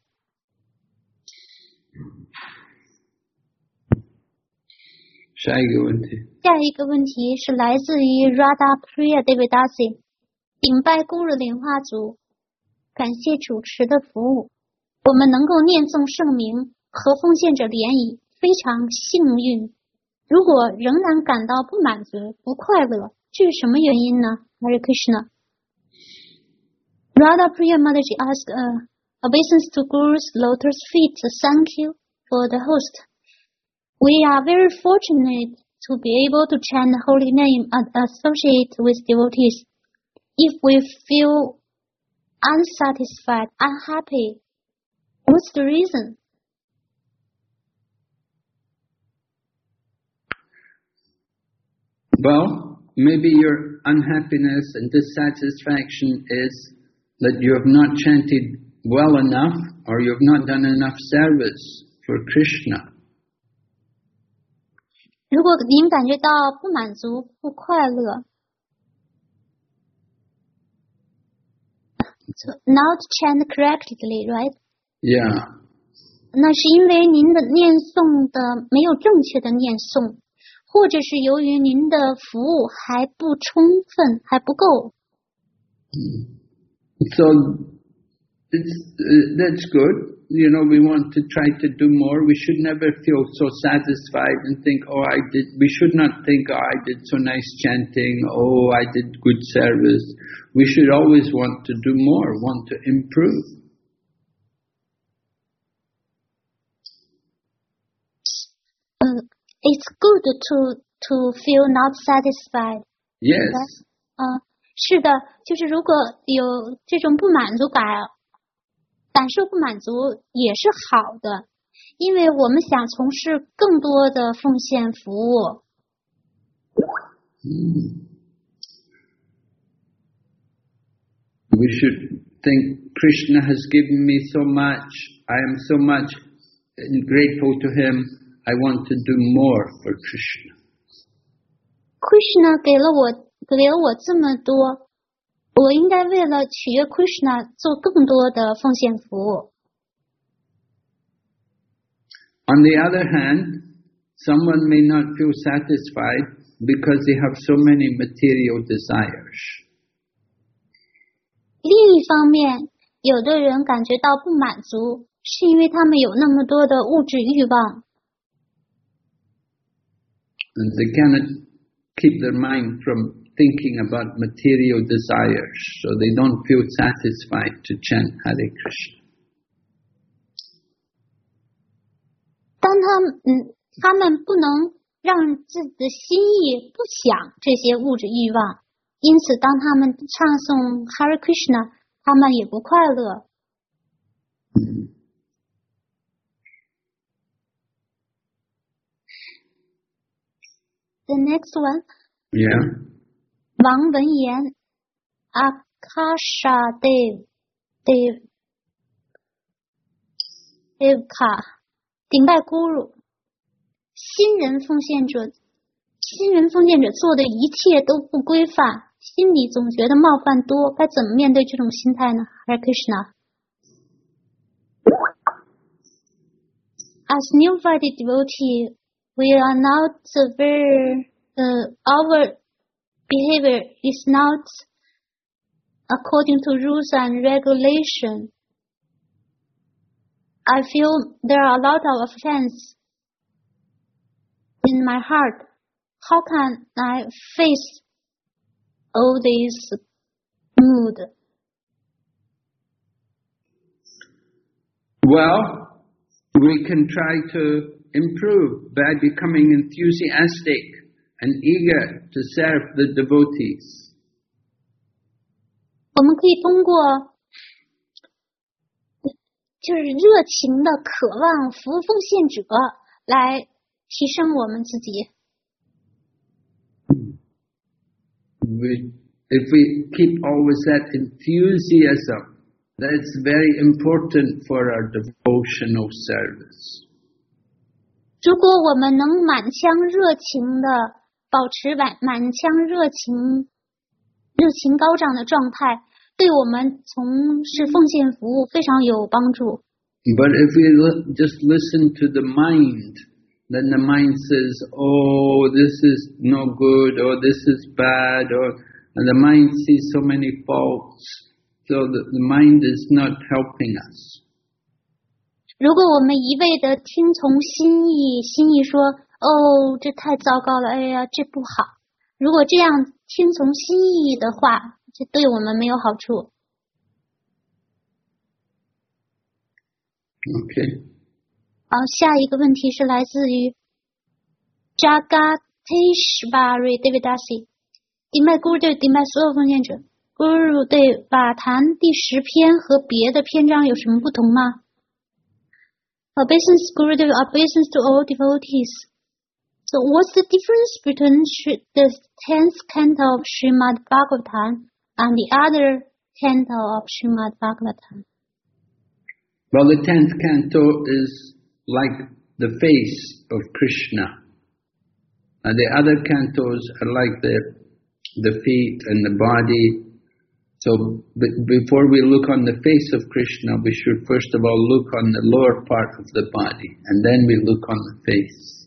下一个问题。 下一个问题是来自于 Radha Priya Devidasi， 顶拜咕噜莲花族，感谢主持的服务。我们能够念诵圣名和奉献者联谊，非常幸运。如果仍然感到不满足、不快乐，这是什么原因呢？ Hare Krishna. Radha Priya Mataji asked, obeisance to Guru's lotus feet, thank you for the host. We are very fortunate to be able to chant the holy name and associate with devotees. If we feel unsatisfied, unhappy, what's the reason? Well, maybe your unhappiness and dissatisfaction is that you have not chanted well enough or you have not done enough service for Krishna. 如果您感觉到不满足、不快乐 so not chant correctly, right? Yeah. 那是因为您的念诵的没有正确的念诵，或者是由于您的服务还不充分，还不够。 So that's good. You know, we want to try to do more. We should never feel so satisfied and think, we should not think, I did so nice chanting, I did good service. We should always want to do more, want to improve. It's good to feel not satisfied. Yes. 是的，就是如果有这种不满足感，感受不满足也是好的，因为我们想从事更多的奉献服务。 We should think Krishna has given me so much. I am so much grateful to him. I want to do more for Krishna. Krishna 给了我这么多，我应该为了取悦 Krishna 做更多的奉献服务。 On the other hand, someone may not feel satisfied because they have so many material desires. 另一方面，有的人感觉到不满足，是因为他们有那么多的物质欲望。 And they cannot keep their mind from thinking about material desires, so they don't feel satisfied to chant Hare Krishna. 当他们不能让自己的心意不想这些物质欲望，因此当他们唱诵 Hare Krishna， 他们也不快乐。The next one. Yeah. 王文言 Akasha Devka 顶拜 Guru。 新人奉献者做的一切都不规范，心里总觉得冒犯多，该怎么面对这种心态呢？ Hare Krishna. As new-invited devotee, we are not our behavior is not according to rules and regulation. I feel there are a lot of offense in my heart. How can I face all this mood? Well, we can try to improve by becoming enthusiastic and eager to serve the devotees. 我们可以通过就是热情的渴望服务奉献者来提升我们自己。 If we keep always that enthusiasm, that's very important for our devotional service. 如果我们能满腔热情的保持满腔热情高涨的状态，对我们从事奉献服务非常有帮助。 But if we just listen to the mind, then the mind says, this is no good, this is bad, and the mind sees so many faults, so the mind is not helping us. 如果我们一味的听从心意说，这太糟糕了，这不好。如果这样听从心意的话，这对我们没有好处。 Okay. 好，下一个问题是来自于 Jagateshvari Devidasi。顶拜 Guru 对顶拜所有奉献者。Guru 对瓦坛第10篇和别的篇章有什么不同吗？ Obeisance Guru 对 obeisance to all devotees. So what's the difference between the 10th canto of Srimad Bhagavatam and the other canto of Srimad Bhagavatam? Well, the 10th canto is like the face of Krishna. And the other cantos are like the feet and the body. So before we look on the face of Krishna, we should first of all look on the lower part of the body, and then we look on the face.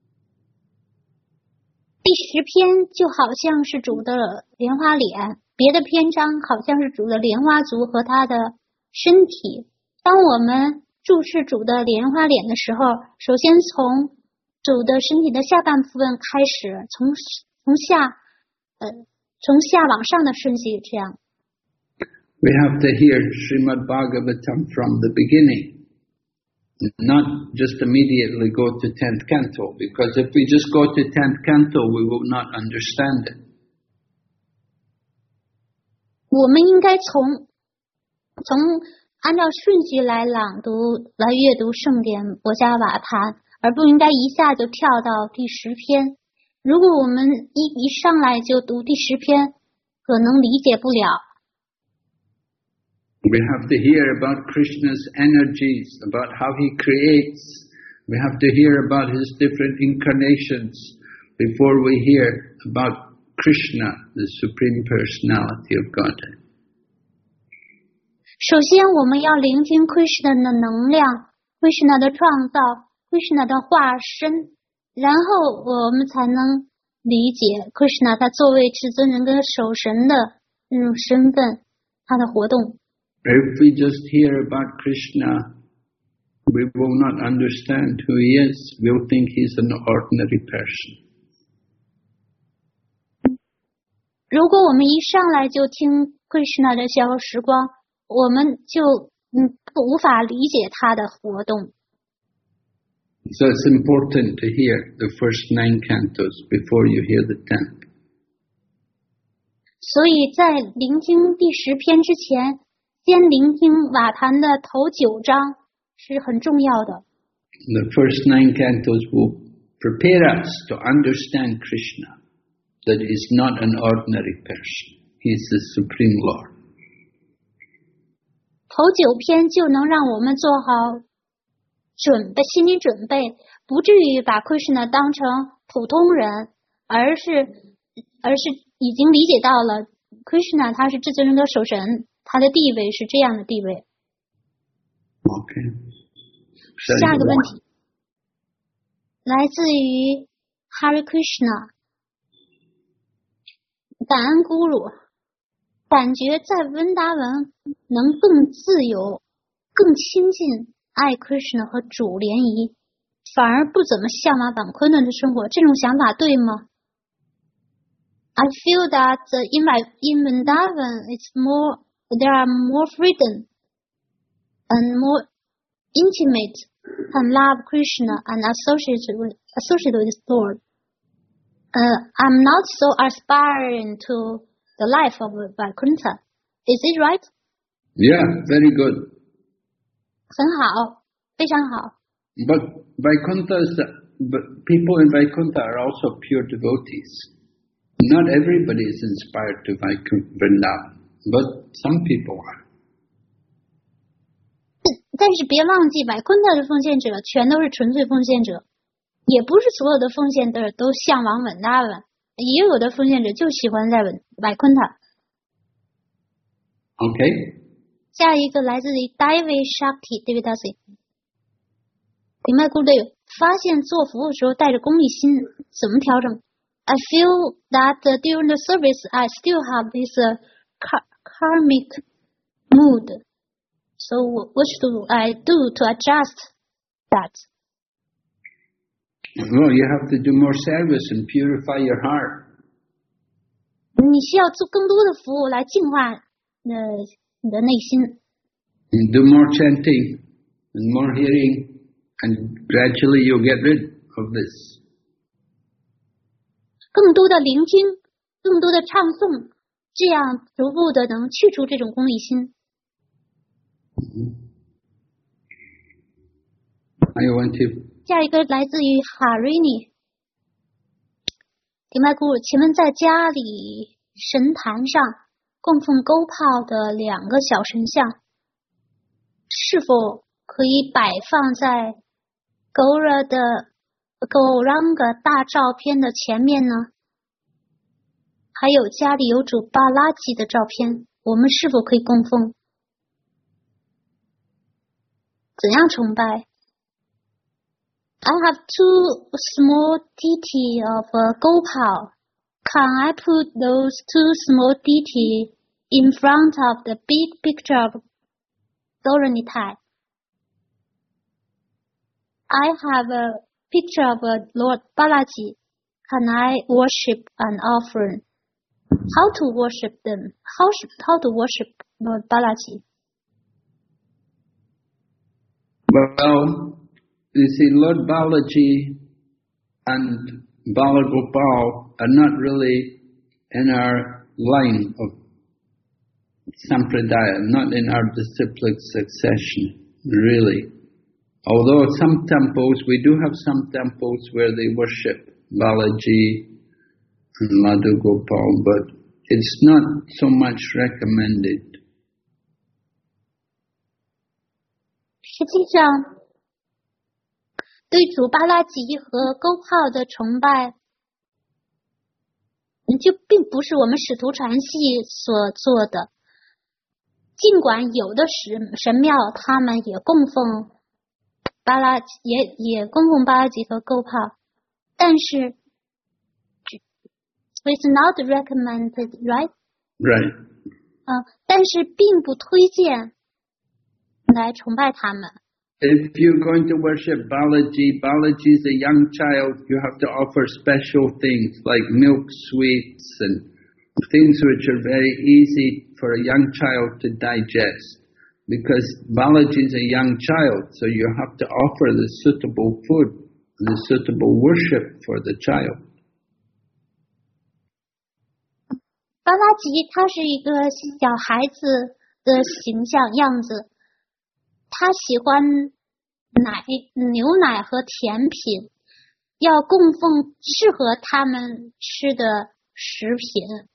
第10篇就好像是主的莲花脸，别的篇章好像是主的莲花足和他的身体。当我们注视主的莲花脸的时候，首先从主的身体的下半部分开始，从下往上的顺序这样。 We have to hear Srimad Bhagavatam from the beginning, not just immediately go to 10th canto, because if we just go to 10th canto, we will not understand it. 我们应该从按照顺序来朗读、来阅读圣典博伽瓦坛，而不应该一下就跳到第10篇。如果我们一上来就读第10篇，可能理解不了。 We have to hear about Krishna's energies, about how he creates. We have to hear about his different incarnations before we hear about Krishna, the Supreme Personality of Godhead. 首先我们要聆听 Krishna 的能量， Krishna 的创造， Krishna 的化身，然后我们才能理解 Krishna 他作为至尊人跟守神的那种身份，他的活动。 If we just hear about Krishna, we will not understand who he is. We'll think he's an ordinary person. 如果我们一上来就听 Krishna 的逍遥时光，我们就无法理解他的活动。 So it's important to hear the first 9 cantos before you hear the 10th. 所以在聆听第10篇之前，先聆听瓦坛的头9章是很重要的。 The first 9 cantos will prepare us to understand Krishna, that he's not an ordinary person. He's the Supreme Lord. 头9篇就能让我们做好心理准备，不至于把 Krishna 当成普通人，而是已经理解到了 Krishna 他是至尊人格守神，他的地位是这样的地位。 Okay. 下一个问题来自于 Hare Krishna， 感恩咕噜，感觉在温达文能更自由、更亲近爱 Krishna 和主联谊，反而不怎么向往板昆仑的生活，这种想法对吗？ I feel that in Vrindavan there are more freedom and more intimate and love Krishna and associate with Lord. I'm not so aspiring to the life of Vaikuntha. Is it right? Yeah, very good. 很好，非常好。 But people in Vaikuntha are also pure devotees. Not everybody is inspired to Vrindavan, but some people are. 但是别忘记，Vaikuntha的奉献者全都是纯粹奉献者，也不是所有的奉献者都向往稳达文，也有的奉献者就喜欢在Vaikuntha。 Okay. 下一个来自于 David Shakti Devidasi。明白顾队友，发现做服务的时候带着功利心，怎么调整 ？I feel that during the service I still have this karmic mood. So what should I do to adjust that? Well, you have to do more service and purify your heart. 你需要做更多的服务来净化你的内心。 And do more chanting. and more hearing, and gradually you'll get rid of this. 更多的聆听，更多的唱诵，这样逐步的能去除这种功利心。 I want to. 下一个来自于 Harini。顶麦姑，请问在家里神坛上供奉勾泡的2个小神像，是否可以摆放在Gauranga 大照片的前面呢？还有家里有主巴拉吉的照片，我们是否可以供奉？怎样崇拜？ I have 2 small deity of Gopal. Can I put those 2 small deity in front of the big picture of Gauranitai? I have a picture of Lord Balaji. Can I worship an offering? How to worship them? How to worship Lord Balaji? Well, you see, Lord Balaji and Balagopal are not really in our line of sampradaya, not in our disciplic succession, really. Although some temples, we do have some temples where they worship Balaji and Madhu Gopal, but it's not so much recommended. 实际上，对主巴拉吉和勾泡的崇拜，就并不是我们使徒传系所做的。尽管有的神庙他们也供奉巴拉也供奉巴拉吉和勾泡，但是 it's not recommended, right? Right. 但是并不推荐来崇拜他们。 If you're going to worship Balaji, Balaji is a young child, you have to offer special things like milk sweets and things which are very easy for a young child to digest. Because Balaji is a young child, so you have to offer the suitable food, the suitable worship for the child. 巴拉吉他是一个小孩子的形象样子，他喜欢牛奶和甜品，要供奉适合他们吃的食品。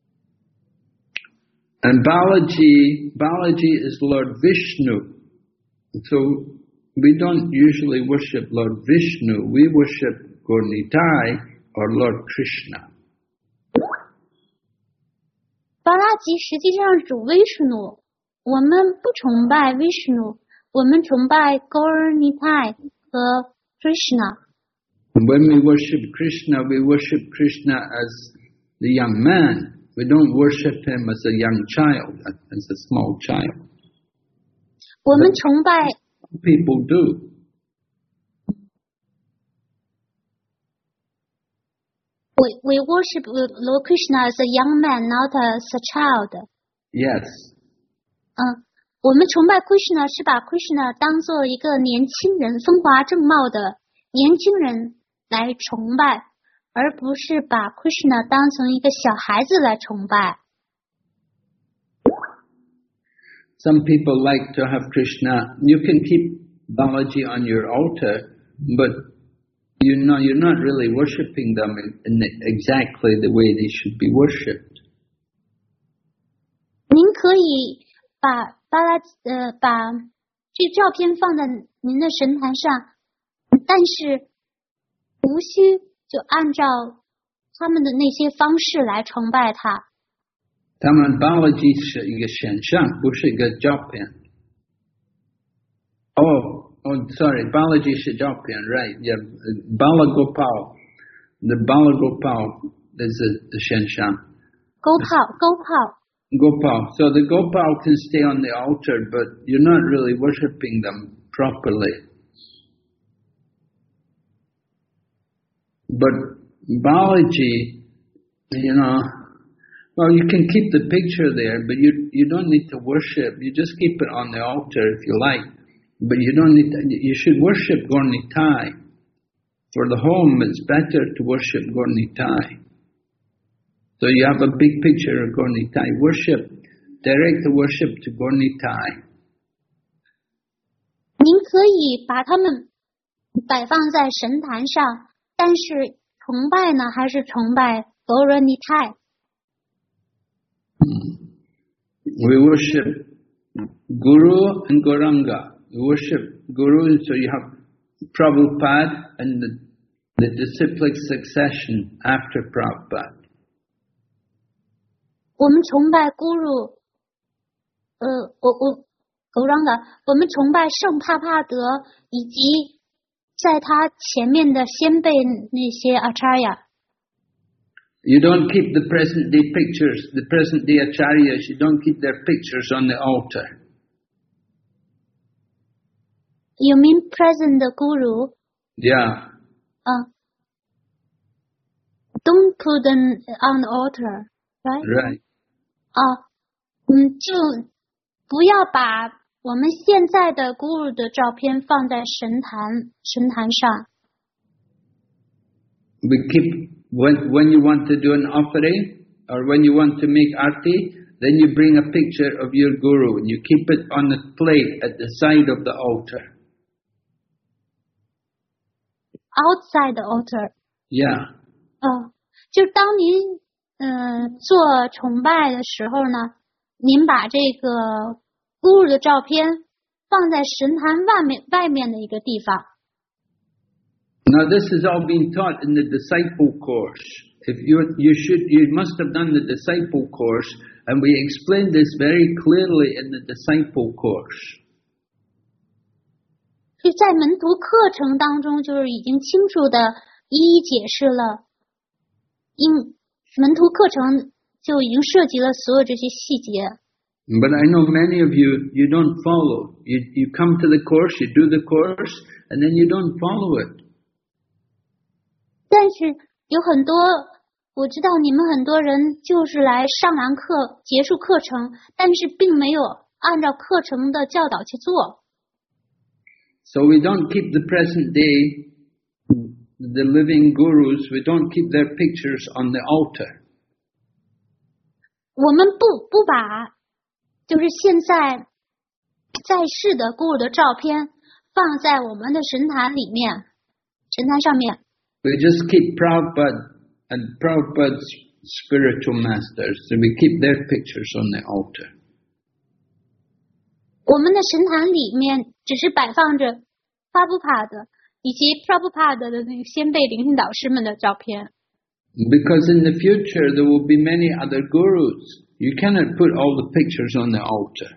And Balaji is Lord Vishnu. So we don't usually worship Lord Vishnu, we worship Gauranitai or Lord Krishna. 巴拉吉实际上是主 Vishnu， 我们不崇拜 Vishnu， 我们崇拜 Gauranitai 和 Krishna。 When we worship Krishna, we worship Krishna as the young man. We don't worship him as a young child, as a small child. 我们崇拜 People do. We worship Lord Krishna as a young man, not as a child. Yes. 我们崇拜 Krishna 是把 Krishna 当做一个年轻人，风华正茂的年轻人来崇拜，而不是把 Krishna 当成一个小孩子来崇拜。 Some people like to have Krishna. You can keep Balaji on your altar, but you're not really worshipping them in exactly the way they should be worshipped. 您可以把把这照片放在您的神坛上，但是无需就按照他们的那些方式来崇拜他。 他们 Balaji 是一个显像，不是一个照片。Oh, sorry, Balaji 是照片 right? Yeah, Balagopal. The Balagopal is the 显像。 勾泡。 Gopal. So the Gopal can stay on the altar, but you're not really worshipping them properly. But Balaji, well, you can keep the picture there, but you don't need to worship. You just keep it on the altar if you like. But you don't need, you should worship Gaur Nitai. For the home, it's better to worship Gaur Nitai. So you have a big picture of Gaur Nitai. Worship, direct the worship to Gaur Nitai. 您可以把它们摆放在神坛上，但是崇拜呢，还是崇拜Gaur Nitai。 We worship Guru and Gauranga. We worship Guru, so you have Prabhupada and the disciplic succession after Prabhupada. 我们崇拜 Guru， Gauranga， 我们崇拜圣帕帕德以及在他前面的先辈那些 Acharya。 You don't keep the present day pictures, the present day acharyas, you don't keep their pictures on the altar. You mean present guru? Yeah. Don't put them on the altar, right? Right. 就不要把我们现在的 guru 的照片放在神坛上。 We keep when you want to do an offering or when you want to make arti, then you bring a picture of your guru and you keep it on the plate at the side of the altar. Outside the altar. Yeah. 就是当您做崇拜的时候呢，您把这个 guru 的照片放在神坛外面的一个地方。 Now this has all been taught in the disciple course. If you must have done the disciple course, and we explained this very clearly in the disciple course. 就在门徒课程当中，就是已经清楚的一一解释了，门徒课程就已经涉及了所有这些细节。 But I know many of you don't follow. You come to the course, you do the course, and then you don't follow it. 但是有很多，我知道你们很多人就是来上完课结束课程，但是并没有按照课程的教导去做。 So we don't keep the present day, the living gurus, we don't keep their pictures on the altar. 我们不把就是现在在世的 guru 的照片放在我们的神坛里面，神坛上面。 We just keep Prabhupada and Prabhupada's spiritual masters, so we keep their pictures on the altar. 我们的神坛里面只是摆放着 Prabhupada 以及 Prabhupada 的那个先辈灵性导师们的照片。 Because in the future there will be many other gurus. You cannot put all the pictures on the altar.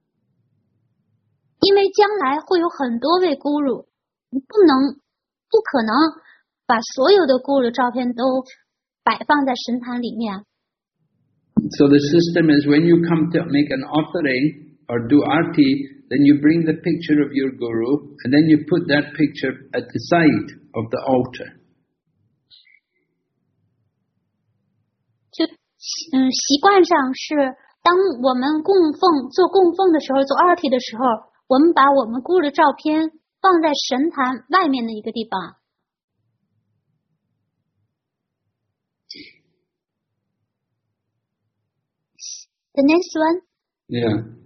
因为将来会有很多位 guru， 你不可能把所有的 guru 的照片都摆放在神坛里面。 So the system is when you come to make an offering or do arti, then you bring the picture of your guru and then you put that picture at the side of the altar. 就习惯上是当我们做供奉的时候，做arti的时候，我们把我们 guru 的照片放在神坛外面的一个地方。The next one? Yeah.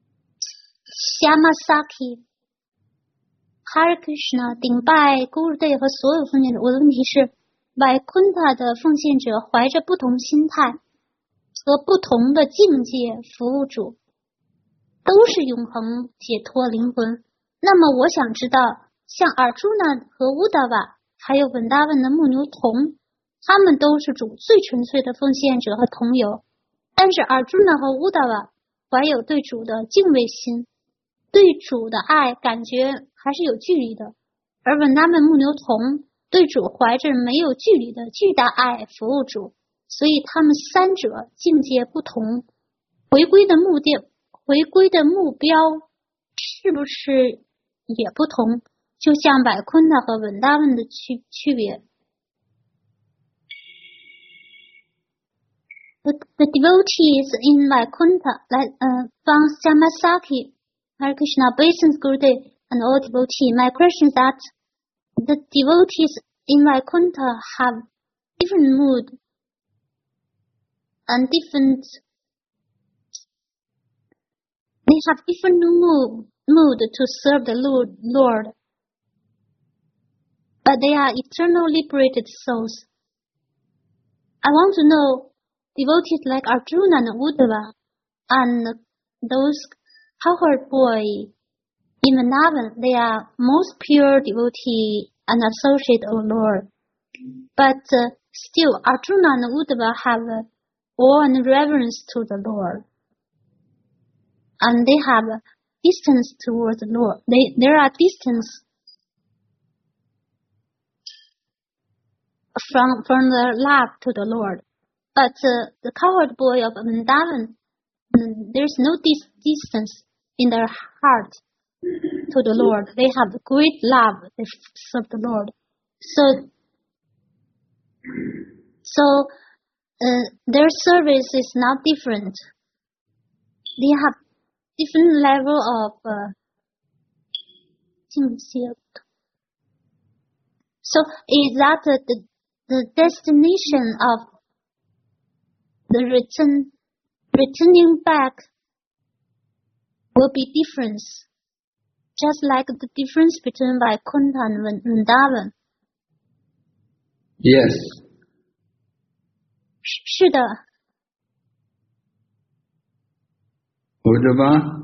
Shyamasaki. Hare Krishna 顶拜 Guru Day 和所有奉献者。我的问题是 Vaikuntha 的奉献者怀着不同心态和不同的境界服务主，都是永恒解脱灵魂。那么我想知道，像 Arjuna 和 Uddhava 还有文达文的牧牛童，他们都是主最纯粹的奉献者和同游。但是 Arjuna 和 Uddhava 怀有对主的敬畏心，对主的爱感觉还是有距离的，而文达们牧牛童对主怀着没有距离的巨大爱服务主，所以他们三者境界不同，回归的目标是不是也不同？就像Vaikuntha和文达文的区别。The devotees in Vaikuntha, from Shyamasaki, Hare Krishna, Basins Guru Day, and all devotees. My question is that the devotees in Vaikuntha have different mood and they have different mood to serve the Lord. But they are eternal liberated souls. I want to know devotees like Arjuna and Uddhava and those cowherd boy in Vrindavan, they are most pure devotee and associate of Lord. But still, Arjuna and Uddhava have awe and reverence to the Lord. And they have distance towards the Lord. There are distance from the love to the Lord. But the cowherd boy of Vrindavan, there's no distance in their heart to the Lord. They have great love. They serve the Lord. So their service is not different. They have different level of so is that the destination of the returning back will be different, just like the difference between Vaikuntha and Vrindavan. Yes. 是的。 Uddhava,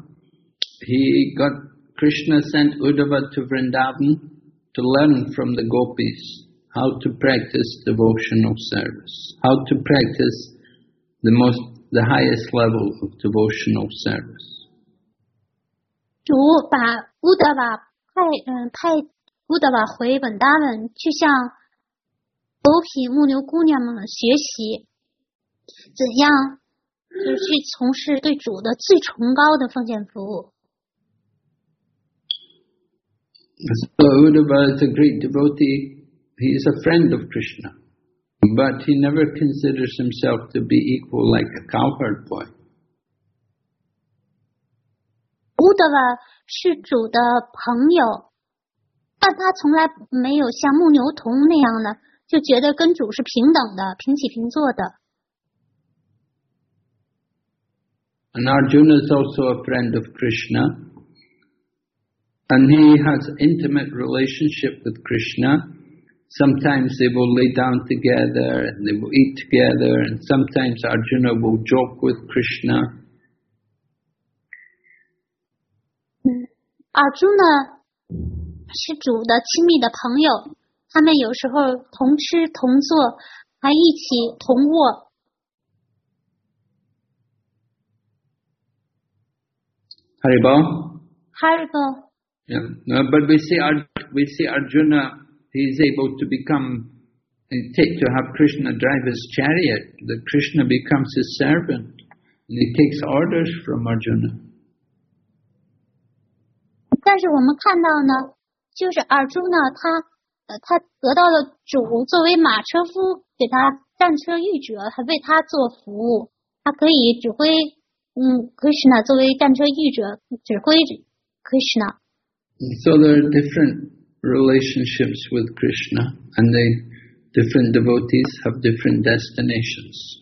Krishna sent Uddhava to Vrindavan to learn from the gopis how to practice devotional service, how to practice the highest level of devotional service. 主把乌德瓦派乌德瓦回本达文，去向狗匹牧牛姑娘们学习，怎样就是去从事对主的最崇高的奉献服务。 So Uddhava is a great devotee. He is a friend of Krishna, but he never considers himself to be equal like a cowherd boy. 乌德瓦是主的朋友，但他从来没有像牧牛童那样的就觉得跟主是平等的，平起平坐的。 And Arjuna is also a friend of Krishna, and he has intimate relationship with Krishna. Sometimes they will lay down together and they will eat together, and sometimes Arjuna will joke with Krishna. Arjuna 是主的亲密的朋友，他们有时候同吃同坐，还一起同卧。 Haribol? Haribol. Yeah. No, but we see Arjuna, he is able to have Krishna drive his chariot. That Krishna becomes his servant, and he takes orders from Arjuna. 但是我们看到呢，就是 Arjuna 他得到了主作为马车夫，给他战车御者，还为他做服务，他可以指挥Krishna 作为战车御者指挥 Krishna。 So there are different relationships with Krishna, and the different devotees have different destinations.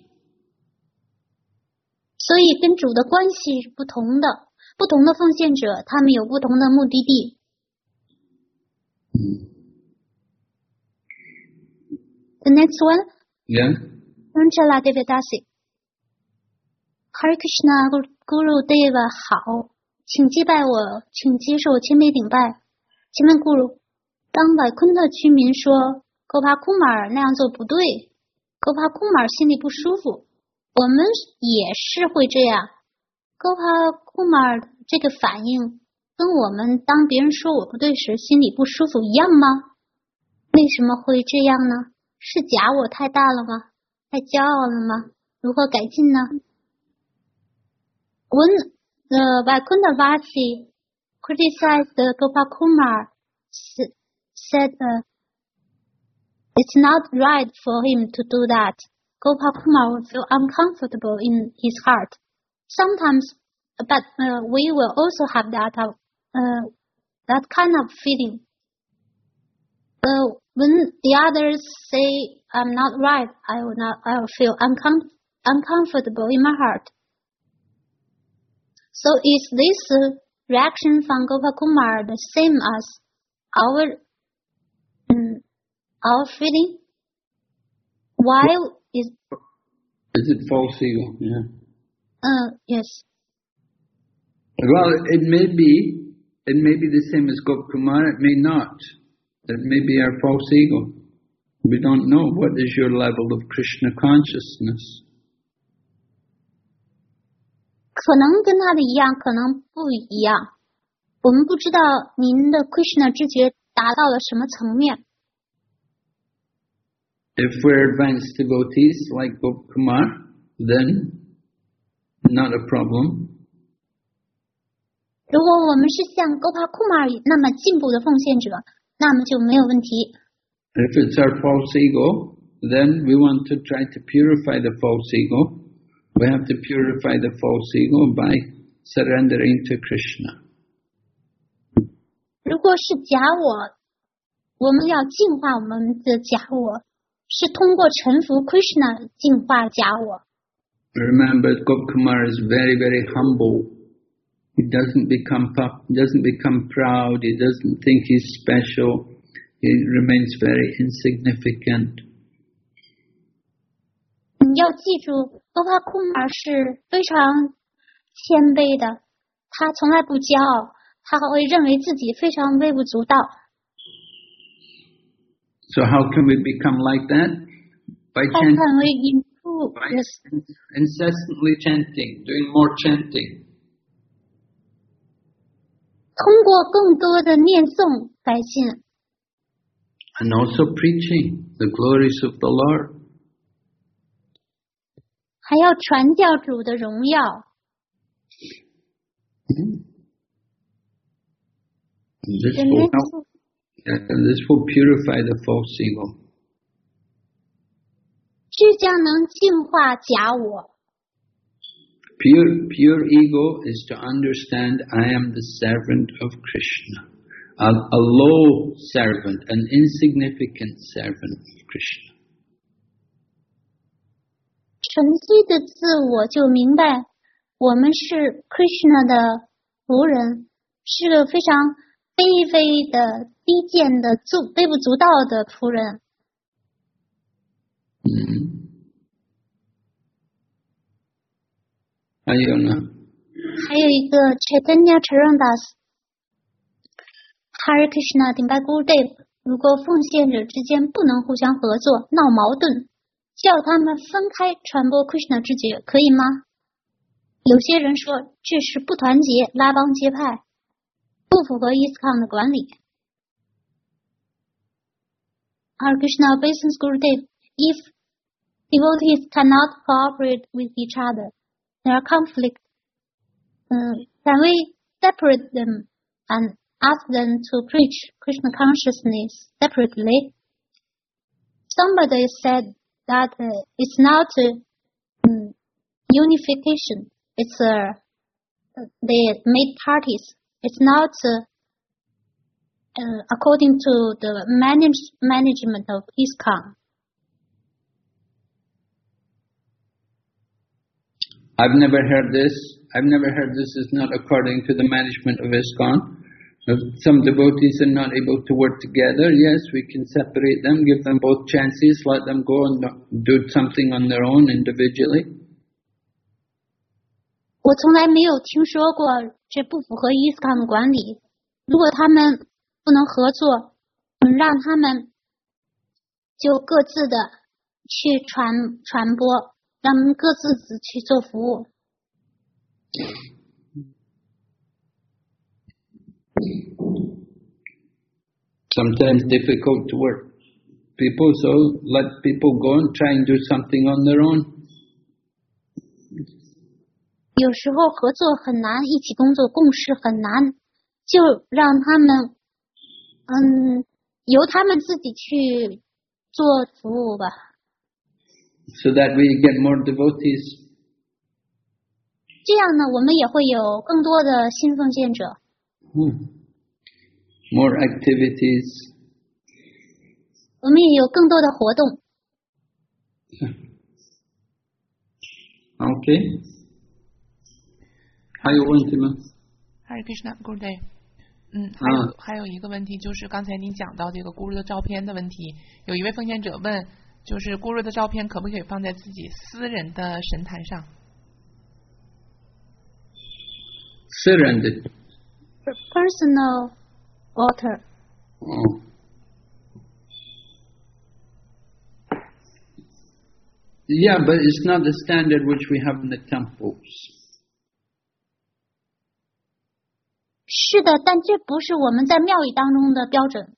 所以跟主的关系是不同的，不同的奉献者，他们有不同的目的地。The next one? Yeah. Panchala Devidasi. Hare Krishna Guru Deva 好，请接拜我，请接受谦卑顶拜。请问 Guru， 当Vaikuntha居民说 Gopakumar 那样做不对， Gopakumar 心里不舒服，我们也是会这样。Gopakumar 这个反应跟我们当别人说我不对时心里不舒服一样吗？为什么会这样呢？是假我太大了吗？太骄傲了吗？如何改进呢？ When the Vaikuntha Vasi criticized Gopakumar, said it's not right for him to do that. Gopakumar will feel uncomfortable in his heart. Sometimes, but we will also have that. that kind of feeling. When the others say I'm not right, I will feel uncomfortable in my heart. So is this reaction from Gopakumar the same as our feeling? Why is it false ego? Yeah. Yes. Well, it may be the same as Gopakumar. It may not. It may be our false ego. We don't know. What is your level of Krishna consciousness? 可能跟他的一样，可能不一样。我们不知道您的 Krishna 知觉达到了什么层面。 If we're advanced devotees like Gopakumar, then not a problem. 如果我们是像 Gopakumar 那么进步的奉献者，那么就没有问题。 If it's our false ego, then we want to try to purify the false ego. We have to purify the false ego by surrendering to Krishna. 如果是假我，我们要净化我们的假我，是通过臣服 Krishna 净化假我。 Remember, Gopakumar is very, very humble. He doesn't become proud. He doesn't think he's special. He remains very insignificant. 你要记住，Gopakumar是非常谦卑的，他从来不骄傲，他会认为自己非常微不足道。 So how can we become like that? By chanting. How can we improve? By Yes. incessantly chanting, doing more chanting. 通过更多的念诵改进。 And also preaching the glories of the Lord. 还要传教主的荣耀。 And this will purify the false ego. 这将能净化假我。 Pure ego is to understand I am the servant of Krishna. A low servant, an insignificant servant of Krishna. 纯粹的自我就明白，我们是 Krishna 的仆人，是个非常卑微的、低贱的、微不足道的仆人。 还有呢？ 还有一个 Chaitanya Charandas Hare Krishna Dimba Gurudev， 如果奉献者之间不能互相合作，闹矛盾，叫他们分开传播 Krishna 知觉，可以吗？有些人说这是不团结、拉帮结派，不符合 ISKCON 的管理。Hare Krishna obeisance Gurudev, if devotees cannot cooperate with each other, there are conflict. Can we separate them and ask them to preach Krishna consciousness separately? Somebody said that it's not unification. It's they made parties. It's not according to the management of ISKCON. I've never heard this. I've never heard this is not according to the management of ISKCON. If some devotees are not able to work together, yes, we can separate them, give them both chances, let them go and do something on their own individually. 我从来没有听说过这不符合 ISKCON 的管理。如果他们不能合作，让他们就各自的去传播，让他们各自去做服务。 Sometimes difficult to work people, so let people go and try and do something on their own. 有时候合作很难，一起工作共事很难，就让他们由他们自己去做服务吧。 So that we get more devotees. 这样呢，我们也会有更多的新奉献者。 more activities. 我们也有更多的活动。 Okay. 还有问题吗？ Hare Krishna, good day。还有一个问题，就是刚才您讲到这个咕噜的照片的问题，有一位奉献者问，就是咕噜的照片可不可以放在自己私人的神坛上？ 私人的 personal altar. Oh. Yeah, but it's not the standard which we have in the temples. 是的，但这不是我们在庙宇当中的标准。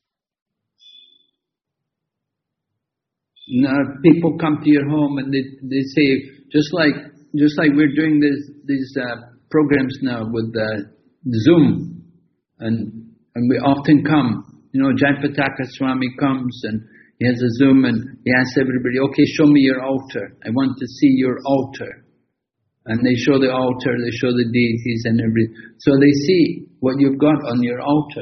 No, people come to your home and they say, just like we're doing these programs now with Zoom, and we often come. You know, Jayapataka Swami comes and he has a Zoom and he asks everybody, okay, show me your altar. I want to see your altar. And they show the altar, they show the deities and everything. So they see what you've got on your altar.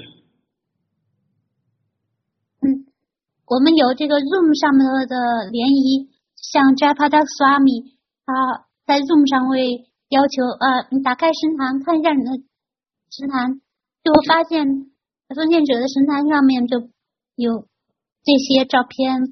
我们有这个 Zoom 上面的联谊，像 Jayapataka Swami， 他在 Zoom 上会要求你打开神坛看一下你的神坛，就会发现奉献者的神坛上面就有这些照片。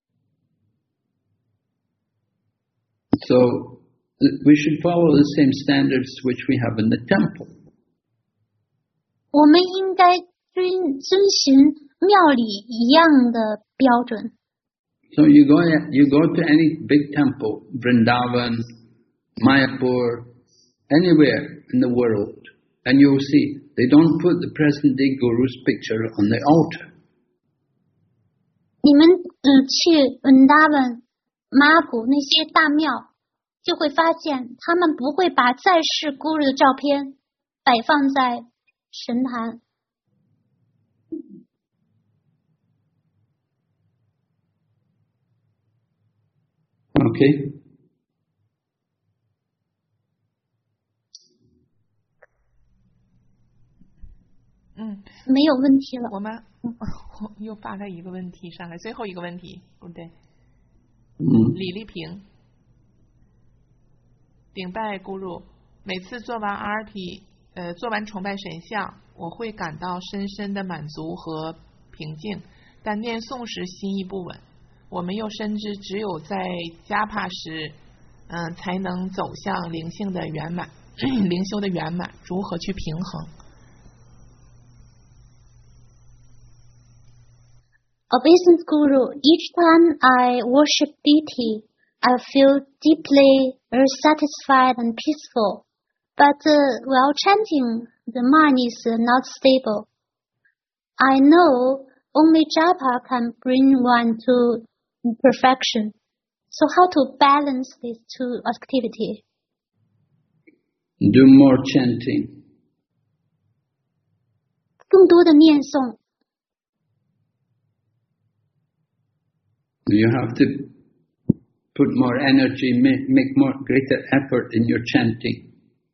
So we should follow the same standards which we have in the temple. 我们应该遵循庙里一样的标准。 So you go to any big temple, Vrindavan, Mayapur, anywhere in the world, and you'll see they don't put the present-day Guru's picture on the altar. 你们去 Vrindavan、玛普那些大庙，就会发现他们不会把在世 Guru 的照片摆放在神坛。 Okay. 没有问题了。 我们又发了一个问题上来，最后一个问题，对，李丽萍，顶拜咕噜，每次做完 RT，做完崇拜神像，我会感到深深的满足和平静，但念诵时心意不稳。我们又深知只有在加帕时，才能走向灵性的圆满，灵修的圆满，如何去平衡 ？Obeisance Guru, each time I worship deity, I feel deeply satisfied and peaceful. But while chanting, the mind is not stable. I know only japa can bring one to perfection. So how to balance these two activities? Do more chanting. 更多的念诵。 You have to put more energy, make more greater effort in your chanting.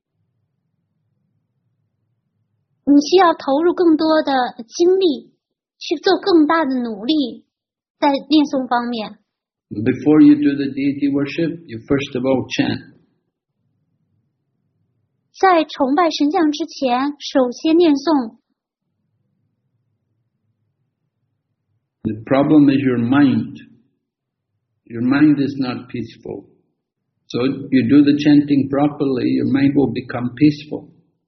你需要投入更多的精力，去做更大的努力，在念诵方面。 Before you do the deity worship, you first of all chant. 在崇拜神像之前，首先念诵。 The problem is your mind. Your mind is not peaceful. So you do the chanting properly, your mind will become peaceful.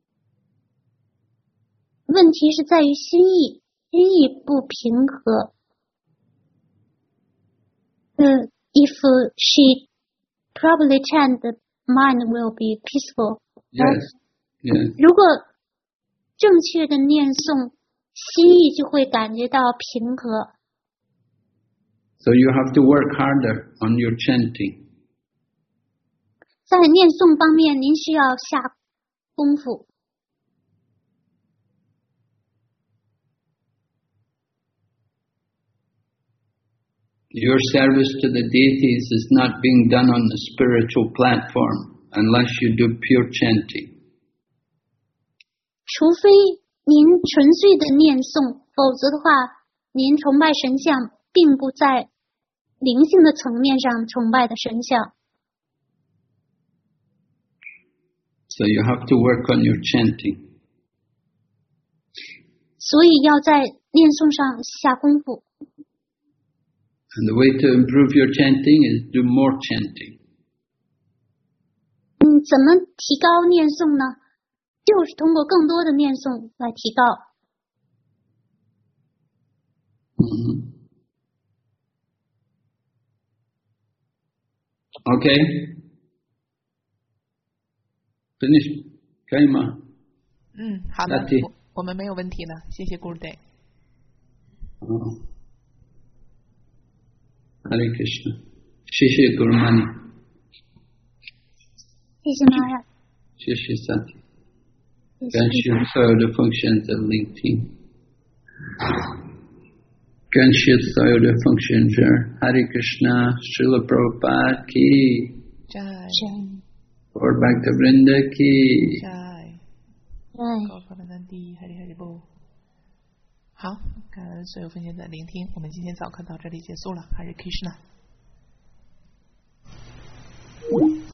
问题是在于心意，心意不平和。If she properly chant, the mind will be peaceful. Yes. Yes. 如果正确的念诵，心意就会感觉到平和。 So you have to work harder on your chanting. 在念诵方面，您需要下功夫。 Your service to the deities is not being done on the spiritual platform unless you do pure chanting. 除非您纯粹的念诵，否则的话，您崇拜神像并不在灵性的层面上崇拜的神像。 So you have to work on your chanting. 所以要在念诵上下功夫。 And the way to improve your chanting is do more chanting. 怎么提高念诵呢？就是通过更多的念诵来提高。 Okay. Finish. 可以吗？ 好的， Nati. 我们没有问题了，谢谢 Gurudev。 Hare Krishna. 谢谢 Gurumani. 谢谢玛雅， 谢谢 Sati. 谢感谢谢所有的奉献者聆听，感谢所有的奉献者。Hare Krishna. Srila Prabhupada ki. Jai Gaur Bhaktivinoda ki. Jai 对。 高高的南地Hari Hari Bol。好，感恩所有奉献者聆听，我们今天早课到这里结束了，Hare Krishna。